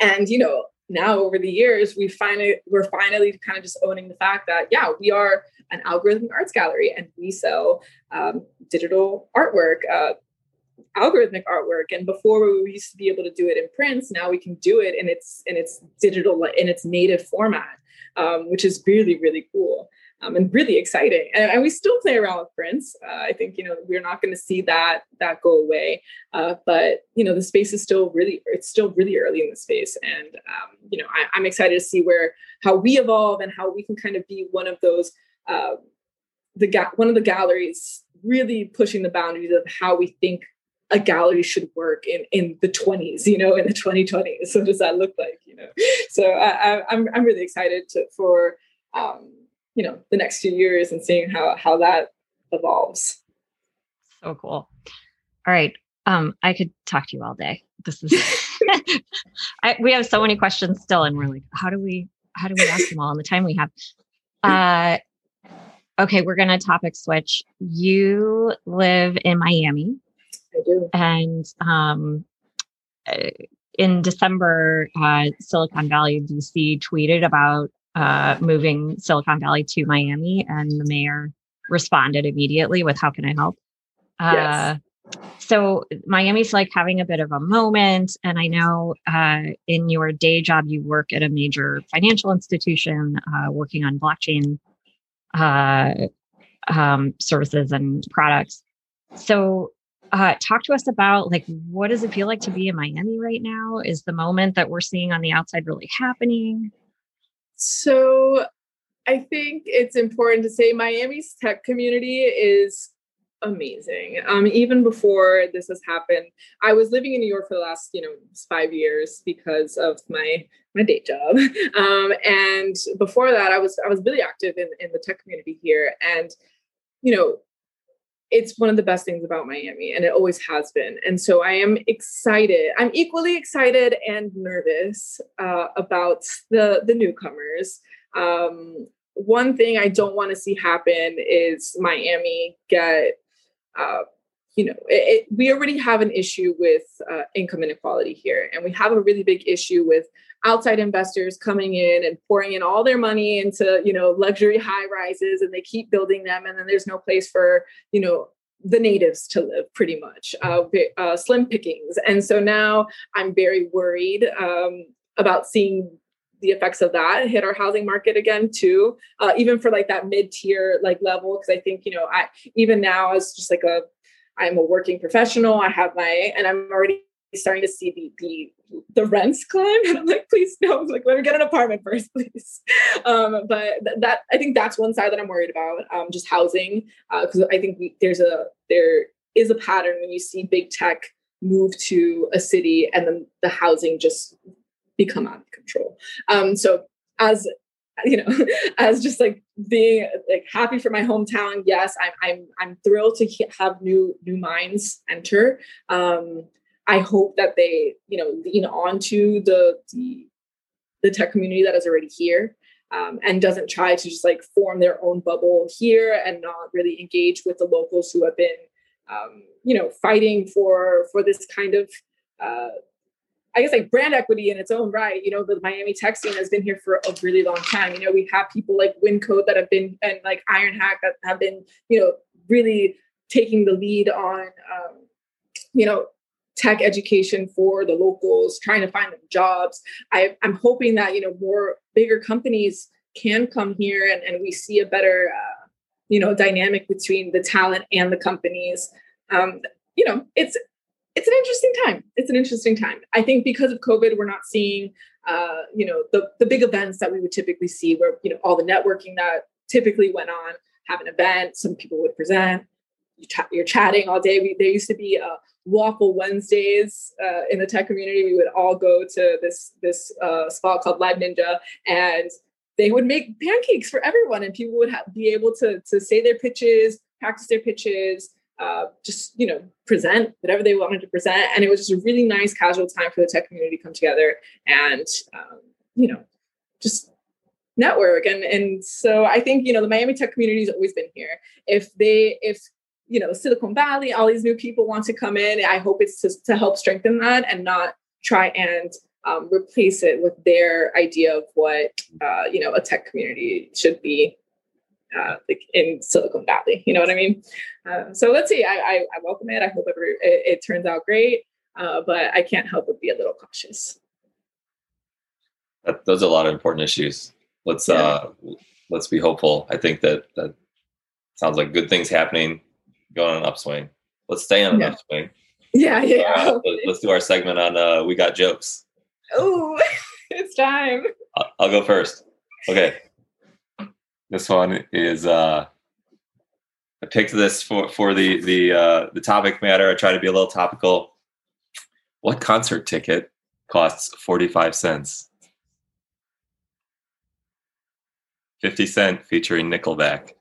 [SPEAKER 3] And, now over the years, we're finally kind of just owning the fact that, we are an algorithmic arts gallery and we sell digital artwork, algorithmic artwork. And before we used to be able to do it in prints, now we can do it in its digital, in its native format, which is really, really cool. And really exciting. And we still play around with prints. I think, we're not going to see that go away. But, the space is still really early in the space. And, I'm excited to see how we evolve and how we can kind of be one of those, one of the galleries really pushing the boundaries of how we think a gallery should work in the 20s, in the 2020s. So what does that look like, So I'm really excited for the next few years and seeing how that evolves.
[SPEAKER 1] So cool. All right. I could talk to you all day. This is, we have so many questions still, and we're like, how do we ask them all in the time we have? Okay. We're going to topic switch. You live in Miami.
[SPEAKER 3] I do.
[SPEAKER 1] And, in December, Silicon Valley, DC tweeted about moving Silicon Valley to Miami, and the mayor responded immediately with, "How can I help?"
[SPEAKER 3] Yes.
[SPEAKER 1] So Miami's like having a bit of a moment. And I know in your day job, you work at a major financial institution working on blockchain services and products. So talk to us about, like, what does it feel like to be in Miami right now? Is the moment that we're seeing on the outside really happening?
[SPEAKER 3] So I think it's important to say Miami's tech community is amazing. Even before this has happened, I was living in New York for the last, 5 years because of my day job. And before that, I was really active in the tech community here. And, it's one of the best things about Miami, and it always has been. And so I am excited. I'm equally excited and nervous about the newcomers. One thing I don't want to see happen is Miami get, we already have an issue with income inequality here. And we have a really big issue with outside investors coming in and pouring in all their money into, luxury high rises, and they keep building them. And then there's no place for, the natives to live, pretty much, slim pickings. And so now I'm very worried about seeing the effects of that hit our housing market again too, even for like that mid-tier level. Cause I think, even now as just I'm a working professional, and I'm already starting to see the rents climb, and I'm like, please no, let me get an apartment first, please. But that, I think that's one side that I'm worried about, just housing, because I think there is a pattern when you see big tech move to a city and then the housing just become out of control. So as as just being happy for my hometown, yes, I'm thrilled to have new minds enter. I hope that they, lean onto the tech community that is already here, and doesn't try to just form their own bubble here and not really engage with the locals who have been, fighting for this kind of, I guess brand equity in its own right. The Miami tech scene has been here for a really long time. We have people like WinCode that have been, and IronHack that have been, really taking the lead on, tech education for the locals, trying to find them jobs. I'm hoping that, more bigger companies can come here and we see a better, dynamic between the talent and the companies. It's an interesting time. It's an interesting time. I think because of COVID, we're not seeing, the big events that we would typically see where, all the networking that typically went on, have an event, some people would present, you're chatting all day. There used to be Waffle Wednesdays in the tech community. We would all go to this spot called Live Ninja, and they would make pancakes for everyone, and people would be able to say their pitches, practice their pitches, just present whatever they wanted to present. And it was just a really nice casual time for the tech community to come together and just network. And so I think the Miami tech community has always been here. If Silicon Valley, all these new people want to come in, I hope it's to help strengthen that and not try and replace it with their idea of what, a tech community should be like in Silicon Valley. You know what I mean? So let's see. I welcome it. I hope it turns out great, but I can't help but be a little cautious.
[SPEAKER 2] Those are a lot of important issues. Let's be hopeful. I think that sounds like good things happening, going on an upswing. Let's stay on an upswing.
[SPEAKER 3] Yeah.
[SPEAKER 2] Let's do our segment on We Got Jokes.
[SPEAKER 3] Oh, it's time.
[SPEAKER 2] I'll go first. Okay. This one is I picked this for the topic matter. I try to be a little topical. What concert ticket costs 45 cents? 50 Cent featuring Nickelback.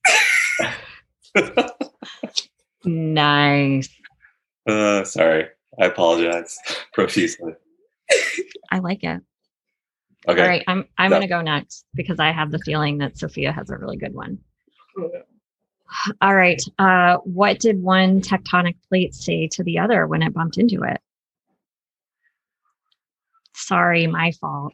[SPEAKER 1] Nice.
[SPEAKER 2] Sorry. I apologize profusely.
[SPEAKER 1] I like it.
[SPEAKER 2] Okay.
[SPEAKER 1] All right. I'm going to go next because I have the feeling that Sophia has a really good one. All right. What did one tectonic plate say to the other when it bumped into it? Sorry, my fault.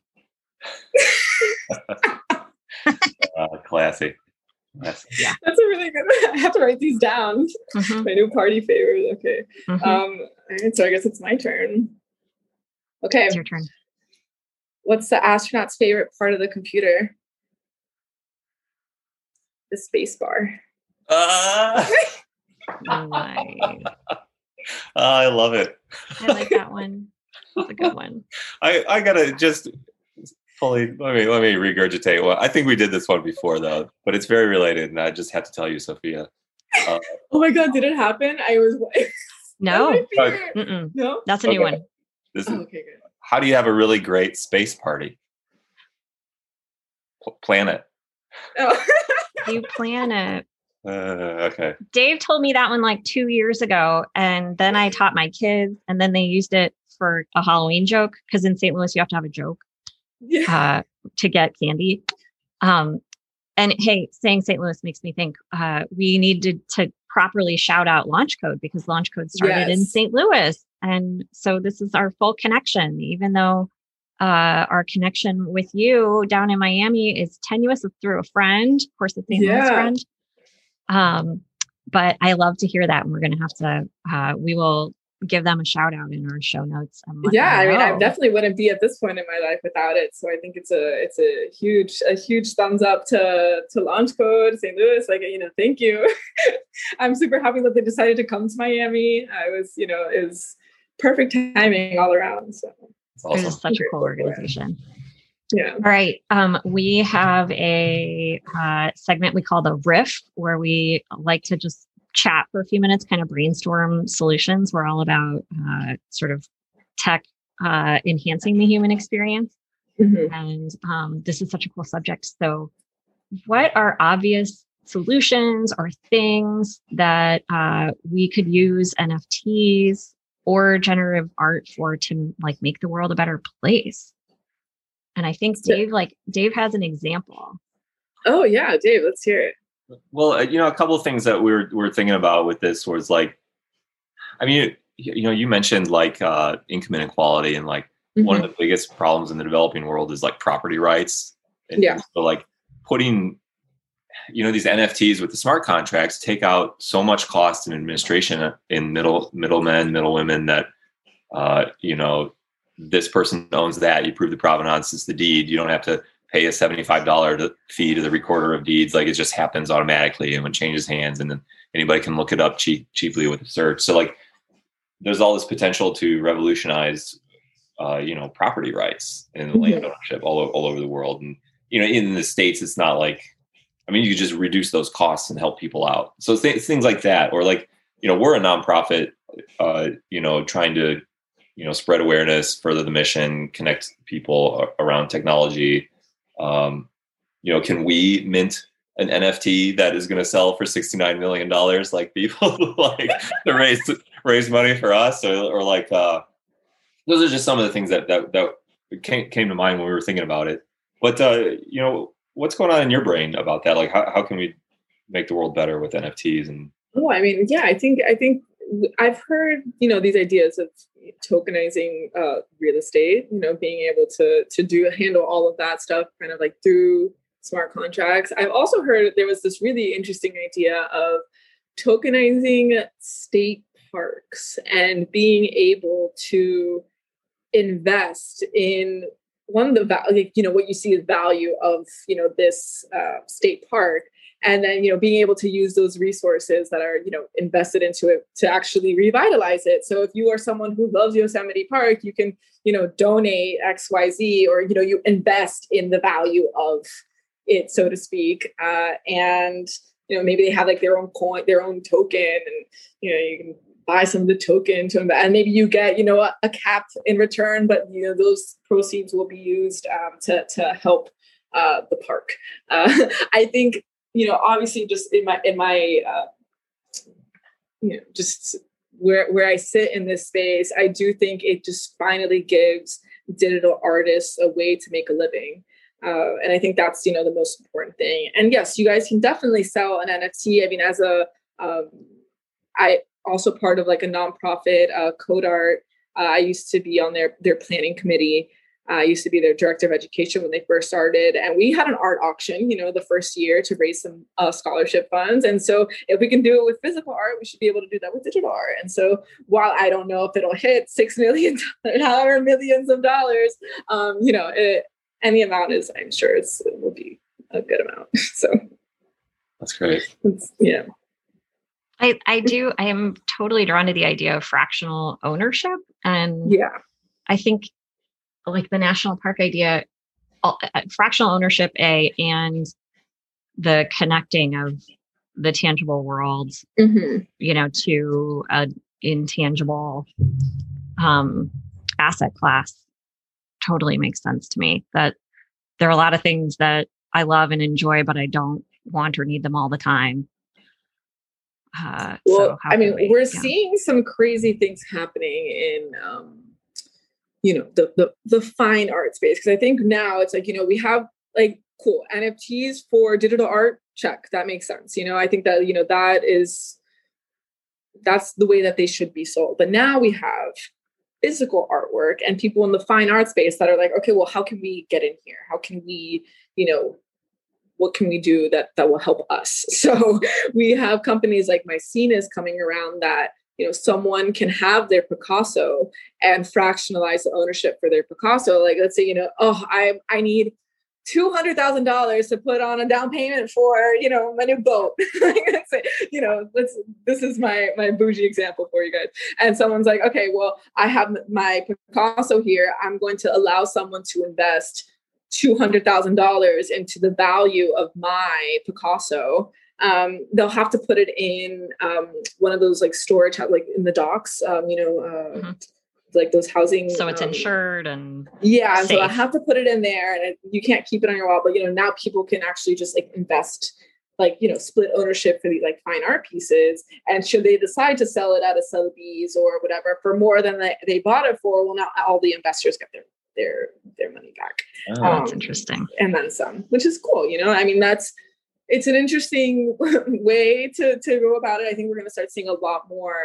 [SPEAKER 2] Classy.
[SPEAKER 1] Yeah.
[SPEAKER 3] That's a really good one. I have to write these down. Mm-hmm. My new party favors. Okay. Mm-hmm. All right, so I guess it's my turn. Okay.
[SPEAKER 1] It's your turn.
[SPEAKER 3] What's the astronaut's favorite part of the computer? The space bar.
[SPEAKER 1] Nice.
[SPEAKER 2] I love it.
[SPEAKER 1] I like that one. That's a good one.
[SPEAKER 2] I gotta just fully let me regurgitate. Well, I think we did this one before though, but it's very related, and I just have to tell you, Sophia.
[SPEAKER 3] Oh my God, did it happen? I was
[SPEAKER 1] no,
[SPEAKER 3] no,
[SPEAKER 1] that's a new one.
[SPEAKER 3] Okay, good.
[SPEAKER 2] How do you have a really great space party? Plan it.
[SPEAKER 3] Oh.
[SPEAKER 1] You plan it.
[SPEAKER 2] Okay.
[SPEAKER 1] Dave told me that one like 2 years ago, and then I taught my kids, and then they used it for a Halloween joke because in St. Louis you have to have a joke to get candy. And hey, saying St. Louis makes me think we needed to properly shout out Launch Code because Launch Code started in St. Louis. And so this is our full connection, even though our connection with you down in Miami is tenuous through a friend, of course, a St. Louis friend. But I love to hear that. And we're going to have to, we will give them a shout out in our show notes. I mean,
[SPEAKER 3] I definitely wouldn't be at this point in my life without it. So I think it's a huge thumbs up to Launch Code, St. Louis. Like, thank you. I'm super happy that they decided to come to Miami. It was perfect timing all around. So
[SPEAKER 2] awesome.
[SPEAKER 1] It is such a cool organization.
[SPEAKER 3] Yeah.
[SPEAKER 1] All right. We have a segment we call the Riff, where we like to just chat for a few minutes, kind of brainstorm solutions. We're all about sort of tech enhancing the human experience. Mm-hmm. And this is such a cool subject. So what are obvious solutions or things that we could use NFTs or generative art for to like make the world a better place? And I think Dave has an example.
[SPEAKER 3] Oh yeah, Dave, let's hear it.
[SPEAKER 2] Well, a couple of things that we're thinking about with this was like, I mean, you mentioned like income inequality, and like one of the biggest problems in the developing world is like property rights. And so like putting, these NFTs with the smart contracts take out so much cost and administration in middlemen, middlewomen that, this person owns that. You prove the provenance, it's the deed. You don't have to pay a $75 fee to the recorder of deeds. Like it just happens automatically, and when it changes hands, and then anybody can look it up cheaply with a search. So like, there's all this potential to revolutionize, property rights and land ownership all over the world. And in the States, it's not like, I mean, you could just reduce those costs and help people out. So things like that, or like, we're a nonprofit, trying to, spread awareness, further the mission, connect people around technology. Can we mint an NFT that is going to sell for $69 million? Like people like to raise money for us, or like those are just some of the things that came to mind when we were thinking about it. But what's going on in your brain about that? Like how can we make the world better with NFTs? And
[SPEAKER 3] I mean, yeah, I think I've heard, these ideas of, tokenizing real estate, being able to handle all of that stuff kind of like through smart contracts. I've also heard there was this really interesting idea of tokenizing state parks and being able to invest in one of the value, what you see as value of, this state park. And then, being able to use those resources that are, invested into it to actually revitalize it. So if you are someone who loves Yosemite Park, you can, donate XYZ, or, you invest in the value of it, so to speak. And, maybe they have like their own coin, their own token, and, you can buy some of the token to invest, and maybe you get, a cap in return, but, those proceeds will be used to help the park. I think, obviously just in my just where I sit in this space, I do think it just finally gives digital artists a way to make a living. And I think that's, the most important thing. And yes, you guys can definitely sell an NFT. I mean, as I also part of like a nonprofit, Code Art. I used to be on their planning committee. I used to be their director of education when they first started. And we had an art auction, the first year to raise some scholarship funds. And so if we can do it with physical art, we should be able to do that with digital art. And so while I don't know if it'll hit $6 million or millions of dollars, any amount is, I'm sure it will be a good amount. So
[SPEAKER 2] that's great.
[SPEAKER 3] Yeah.
[SPEAKER 1] I am totally drawn to the idea of fractional ownership. And
[SPEAKER 3] yeah,
[SPEAKER 1] I think like the national park idea, fractional ownership, and the connecting of the tangible world, to an intangible asset class totally makes sense to me. That there are a lot of things that I love and enjoy, but I don't want or need them all the time.
[SPEAKER 3] We're seeing some crazy things happening in, the fine art space. Because I think now it's like, we have like cool NFTs for digital art. Check. That makes sense. I think that, that's the way that they should be sold. But now we have physical artwork and people in the fine art space that are like, okay, well, how can we get in here? How can we, what can we do that will help us? So we have companies like Mycenas coming around that, someone can have their Picasso and fractionalize the ownership for their Picasso. Like, let's say, I need $200,000 to put on a down payment for, my new boat. This is my bougie example for you guys. And someone's like, okay, well, I have my Picasso here. I'm going to allow someone to invest $200,000 into the value of my Picasso. They'll have to put it in one of those like storage, like in the docks, like those housing.
[SPEAKER 1] So it's insured and
[SPEAKER 3] yeah.
[SPEAKER 1] Safe.
[SPEAKER 3] So I have to put it in there, and you can't keep it on your wall. But now people can actually just like invest, like split ownership for the like fine art pieces. And should they decide to sell it at a Sotheby's or whatever for more than they bought it for, well, now all the investors get their money back.
[SPEAKER 1] Oh, that's interesting.
[SPEAKER 3] And then some, which is cool. I mean, it's an interesting way to go about it. I think we're going to start seeing a lot more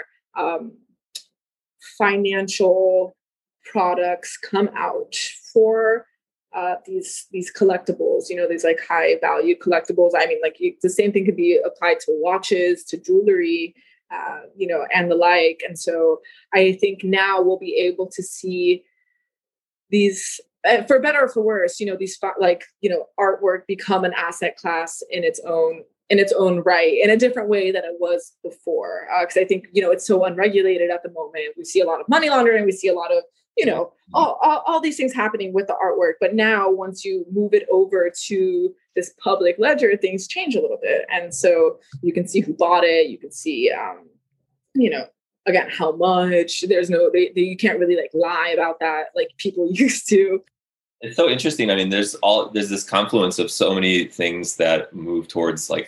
[SPEAKER 3] financial products come out for these collectibles, these like high value collectibles. I mean, like the same thing could be applied to watches, to jewelry, and the like. And so I think now we'll be able to see these, for better or for worse, these artwork become an asset class in its own right, in a different way than it was before. Because I think, it's so unregulated at the moment. We see a lot of money laundering. We see a lot of, all these things happening with the artwork. But now once you move it over to this public ledger, things change a little bit. And so you can see who bought it. You can see, again, how much. There's you can't really like lie about that like people used to.
[SPEAKER 2] It's so interesting. I mean, there's this confluence of so many things that move towards like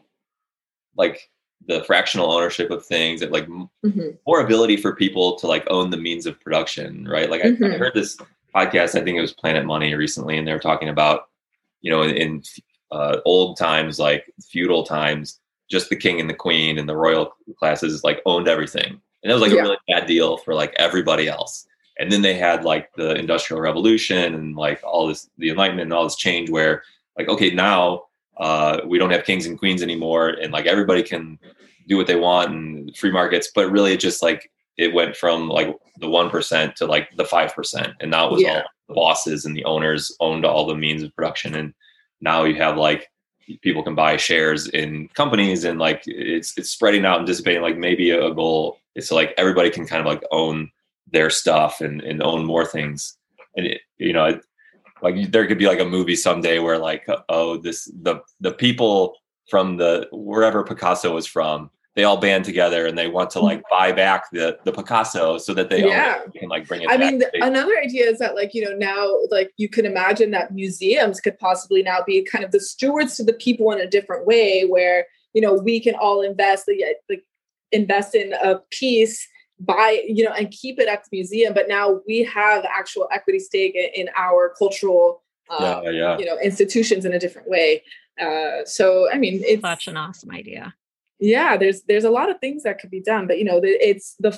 [SPEAKER 2] the fractional ownership of things, that like more ability for people to like own the means of production, right? Like I heard this podcast, I think it was Planet Money recently, and they were talking about, in old times, like feudal times, just the king and the queen and the royal classes like owned everything. And that was like a really bad deal for like everybody else. And then they had like the Industrial Revolution and like all this, the Enlightenment and all this change where like, okay, now we don't have kings and queens anymore. And like everybody can do what they want and free markets. But really it just like, it went from like the 1% to like the 5%. And now it was all the bosses and the owners owned all the means of production. And now you have like, people can buy shares in companies and like it's spreading out and dissipating. Like maybe a goal is to like everybody can kind of like own their stuff and own more things. And it, you know, like there could be like a movie someday where like, oh, the people from the wherever Picasso was from, they all band together and they want to like buy back the Picasso so that they can like bring it back.
[SPEAKER 3] I mean, another idea is that like, you know, now like you can imagine that museums could possibly now be kind of the stewards to the people in a different way where, you know, we can all invest in a piece, buy, you know, and keep it at the museum. But now we have actual equity stake in our cultural, you know, institutions in a different way. So, I mean, it's
[SPEAKER 1] such an awesome idea.
[SPEAKER 3] Yeah, there's a lot of things that could be done, but you know, it's the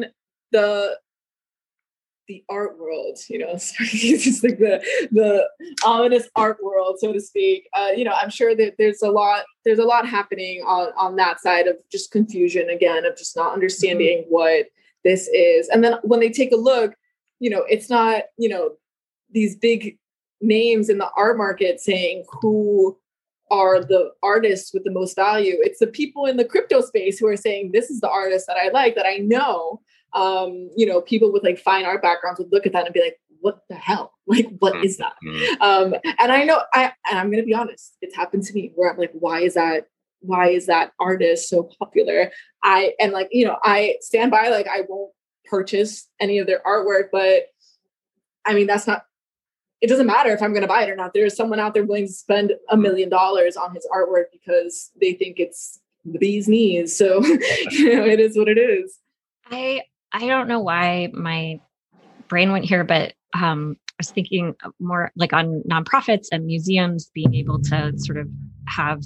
[SPEAKER 3] art world, you know, it's just like the ominous art world, so to speak. You know, I'm sure that there's a lot happening on that side of just confusion again, of just not understanding what this is. And then when they take a look, you know, it's not, you know, these big names in the art market saying who are the artists with the most value. It's the people in the crypto space who are saying, this is the artist that I like, that I know. You know, people with like fine art backgrounds would look at that and be like, what the hell? Like, what is that? And I know, I'm going to be honest, it's happened to me where I'm like, why is that artist so popular? And like, you know, I stand by, like, I won't purchase any of their artwork, but I mean, it doesn't matter if I'm going to buy it or not. There's someone out there willing to spend $1 million on his artwork because they think it's the bee's knees. So, you know, it is what it is.
[SPEAKER 1] I don't know why my brain went here, but I was thinking more like on nonprofits and museums being able to sort of have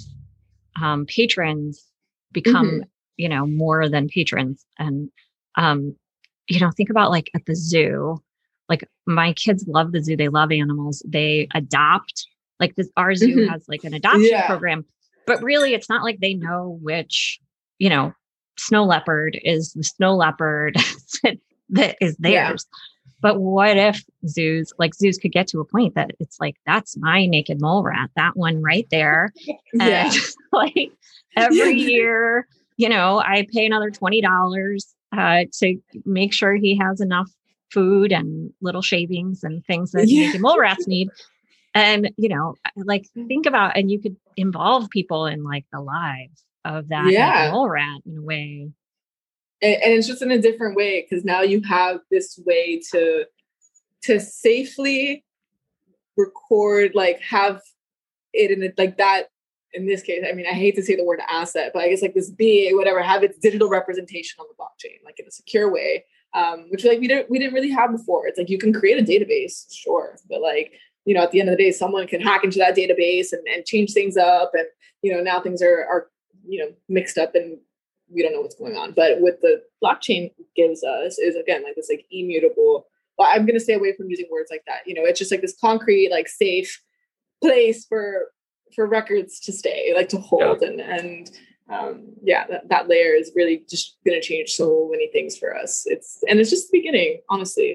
[SPEAKER 1] patrons become, you know, more than patrons. And, you know, think about like at the zoo. Like my kids love the zoo. They love animals. They adopt, like our zoo has like an adoption program, but really it's not like they know which, you know, snow leopard is the snow leopard that is theirs. But what if zoos could get to a point that it's like, that's my naked mole rat, that one right there. And like every year, you know, I pay another $20 to make sure he has enough food and little shavings and things that naked mole rats need. And, you know, like think about, and you could involve people in like the lives of that naked mole rat in a way.
[SPEAKER 3] And it's just in a different way, because now you have this way to safely record, like have it in like that. In this case, I mean, I hate to say the word asset, but I guess like this being, whatever, have its digital representation on the blockchain, like in a secure way. Which like we didn't really have before. It's like you can create a database, sure, but like, you know, at the end of the day, someone can hack into that database and change things up, and you know, now things are you know, mixed up and we don't know what's going on. But what the blockchain gives us is again like this like immutable. Well, I'm going to stay away from using words like that. You know, it's just like this concrete, like safe place for records to stay, like to hold, and that layer is really just going to change so many things for us. It's just the beginning, honestly.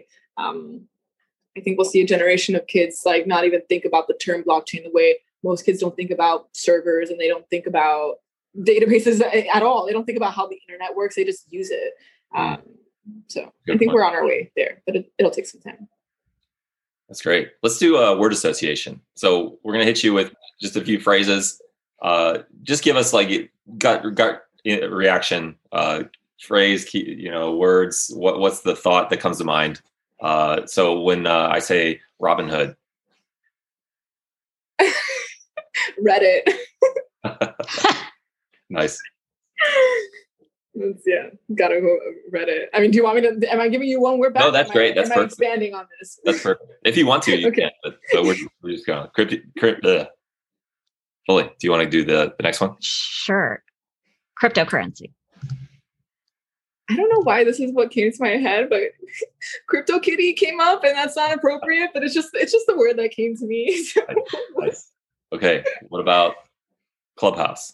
[SPEAKER 3] I think we'll see a generation of kids like not even think about the term blockchain the way most kids don't think about servers, and they don't think about databases at all. They don't think about how the internet works. They just use it. So I think we're on our way there, but it'll take some time.
[SPEAKER 2] That's great. Let's do a word association. So we're going to hit you with just a few phrases. Just give us like gut reaction, phrase, you know, words. What's the thought that comes to mind? So when I say Robin Hood,
[SPEAKER 3] Reddit.
[SPEAKER 2] Nice.
[SPEAKER 3] Gotta go Reddit. I mean, do you want me to? Am I giving you one word back?
[SPEAKER 2] No, that's great. That's perfect.
[SPEAKER 3] Expanding on this.
[SPEAKER 2] That's perfect. If you want to, you can. But so we're just going. Fully. Do you want to do the next one?
[SPEAKER 1] Sure. Cryptocurrency.
[SPEAKER 3] I don't know why this is what came to my head, but CryptoKitty came up, and that's not appropriate, but it's just the word that came to me.
[SPEAKER 2] Nice. Okay. What about Clubhouse?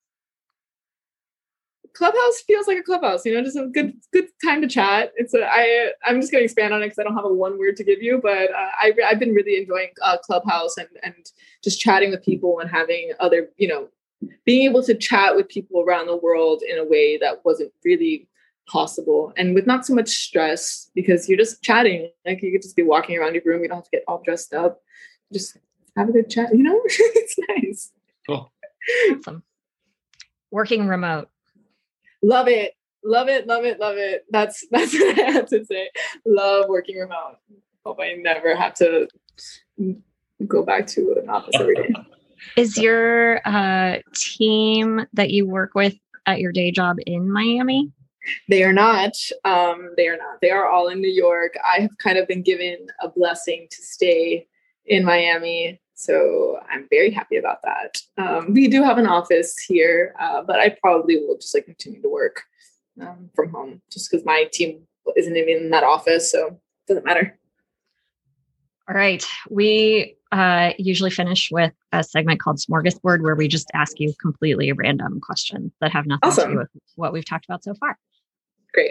[SPEAKER 3] Clubhouse feels like a clubhouse, just a good time to chat. I'm just going to expand on it because I don't have a one word to give you, but I've been really enjoying Clubhouse and just chatting with people and having other, being able to chat with people around the world in a way that wasn't really possible, and with not so much stress, because you're just chatting. Like, you could just be walking around your room. You don't have to get all dressed up. Just have a good chat, It's nice.
[SPEAKER 2] Cool.
[SPEAKER 1] Awesome. Working remote.
[SPEAKER 3] Love it. Love it. Love it. Love it. That's what I have to say. Love working remote. Hope I never have to go back to an office every day.
[SPEAKER 1] Is your team that you work with at your day job in Miami?
[SPEAKER 3] They are not. They are not. They are all in New York. I have kind of been given a blessing to stay in Miami, so I'm very happy about that. We do have an office here, but I probably will just continue to work from home, just because my team isn't even in that office, so it doesn't matter.
[SPEAKER 1] All right. We usually finish with a segment called Smorgasbord, where we just ask you completely random questions that have nothing to do with what we've talked about so far.
[SPEAKER 3] Great.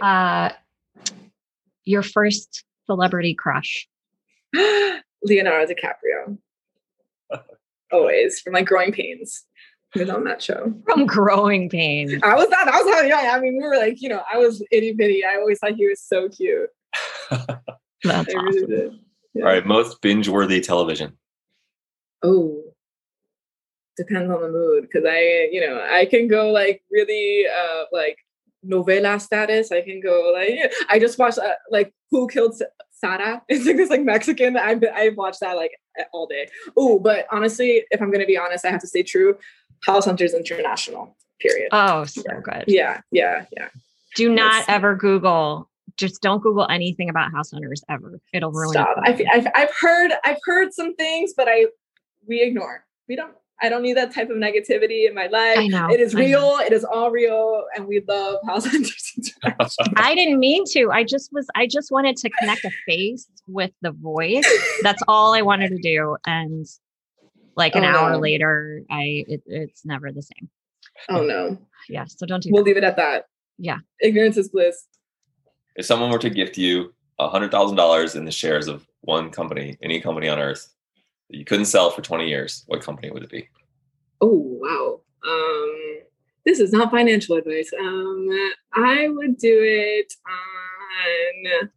[SPEAKER 1] Your first celebrity crush?
[SPEAKER 3] Leonardo DiCaprio. Always, from Growing Pains. He was on that show.
[SPEAKER 1] From Growing Pains.
[SPEAKER 3] That was how young. I mean, we were I was itty bitty. I always thought he was so cute.
[SPEAKER 1] That's awesome.
[SPEAKER 3] Really did. Yeah.
[SPEAKER 2] All right. Most binge-worthy television.
[SPEAKER 3] Oh, depends on the mood. Because I can go really novela status. I can go I just watched Who Killed Sarah. It's this Mexican. I've watched that all day. Oh, but honestly, if I'm gonna be honest, I have to stay true. House Hunters International. Period.
[SPEAKER 1] Oh, so good.
[SPEAKER 3] Yeah.
[SPEAKER 1] Do not ever Google. Just don't Google anything about House Hunters ever. It'll ruin it.
[SPEAKER 3] I've heard some things, but we ignore. I don't need that type of negativity in my life.
[SPEAKER 1] I know.
[SPEAKER 3] It is real. It is all real. And we love House Hunters International.
[SPEAKER 1] I didn't mean to. I just wanted to connect a face with the voice. That's all I wanted to do. And an hour later, it's never the same.
[SPEAKER 3] Oh no.
[SPEAKER 1] Yeah. So don't do
[SPEAKER 3] We'll leave it at that.
[SPEAKER 1] Yeah.
[SPEAKER 3] Ignorance is bliss.
[SPEAKER 2] If someone were to gift you $100,000 in the shares of one company, any company on earth, that you couldn't sell for 20 years, what company would it be?
[SPEAKER 3] Oh, wow. This is not financial advice. I would do it on...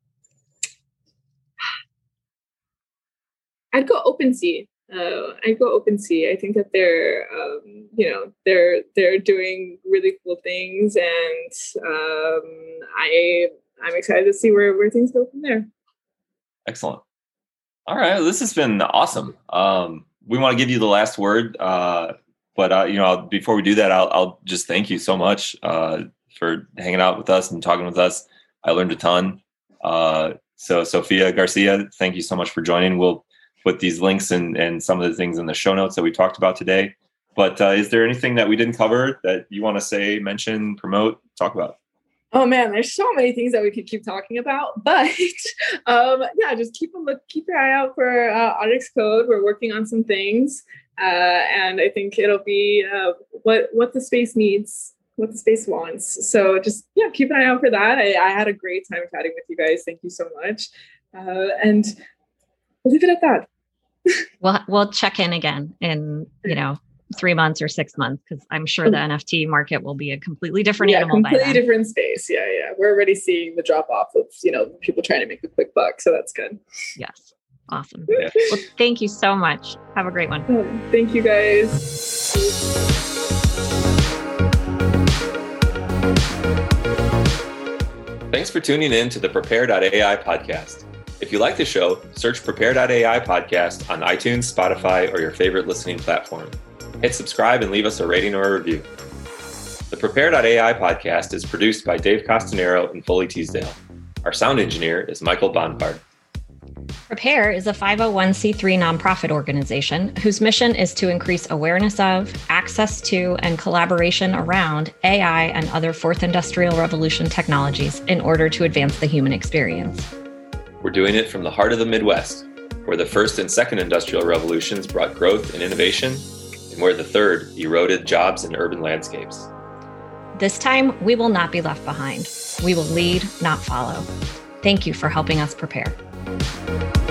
[SPEAKER 3] I'd go OpenSea. I think that they're doing really cool things, and I'm excited to see where things go from there.
[SPEAKER 2] Excellent. All right, this has been awesome. We want to give you the last word, but before we do that, I'll just thank you so much for hanging out with us and talking with us. I learned a ton. So Sofia Garcia, thank you so much for joining. We'll put these links and some of the things in the show notes that we talked about today. But is there anything that we didn't cover that you want to say, mention, promote, talk about?
[SPEAKER 3] Oh man, there's so many things that we could keep talking about, but just keep your eye out for Onyx Code. We're working on some things, and I think it'll be what the space needs, what the space wants. So just keep an eye out for that. I had a great time chatting with you guys. Thank you so much, and we'll leave it at that.
[SPEAKER 1] We'll check in again in 3 months or 6 months, because I'm sure the NFT market will be a completely different animal.
[SPEAKER 3] Completely different space. Yeah. We're already seeing the drop off of people trying to make a quick buck, so that's good.
[SPEAKER 1] Yes, awesome. Well, thank you so much. Have a great one.
[SPEAKER 3] Thank you, guys.
[SPEAKER 2] Thanks for tuning in to the Prepare.ai podcast. If you like the show, search Prepare.ai podcast on iTunes, Spotify, or your favorite listening platform. Hit subscribe and leave us a rating or a review. The Prepare.ai podcast is produced by Dave Costanero and Foley Teasdale. Our sound engineer is Michael Bonpard.
[SPEAKER 1] Prepare is a 501c3 nonprofit organization whose mission is to increase awareness of, access to, and collaboration around AI and other fourth industrial revolution technologies in order to advance the human experience.
[SPEAKER 2] We're doing it from the heart of the Midwest, where the first and second industrial revolutions brought growth and innovation, and where the third eroded jobs and urban landscapes.
[SPEAKER 1] This time, we will not be left behind. We will lead, not follow. Thank you for helping us prepare.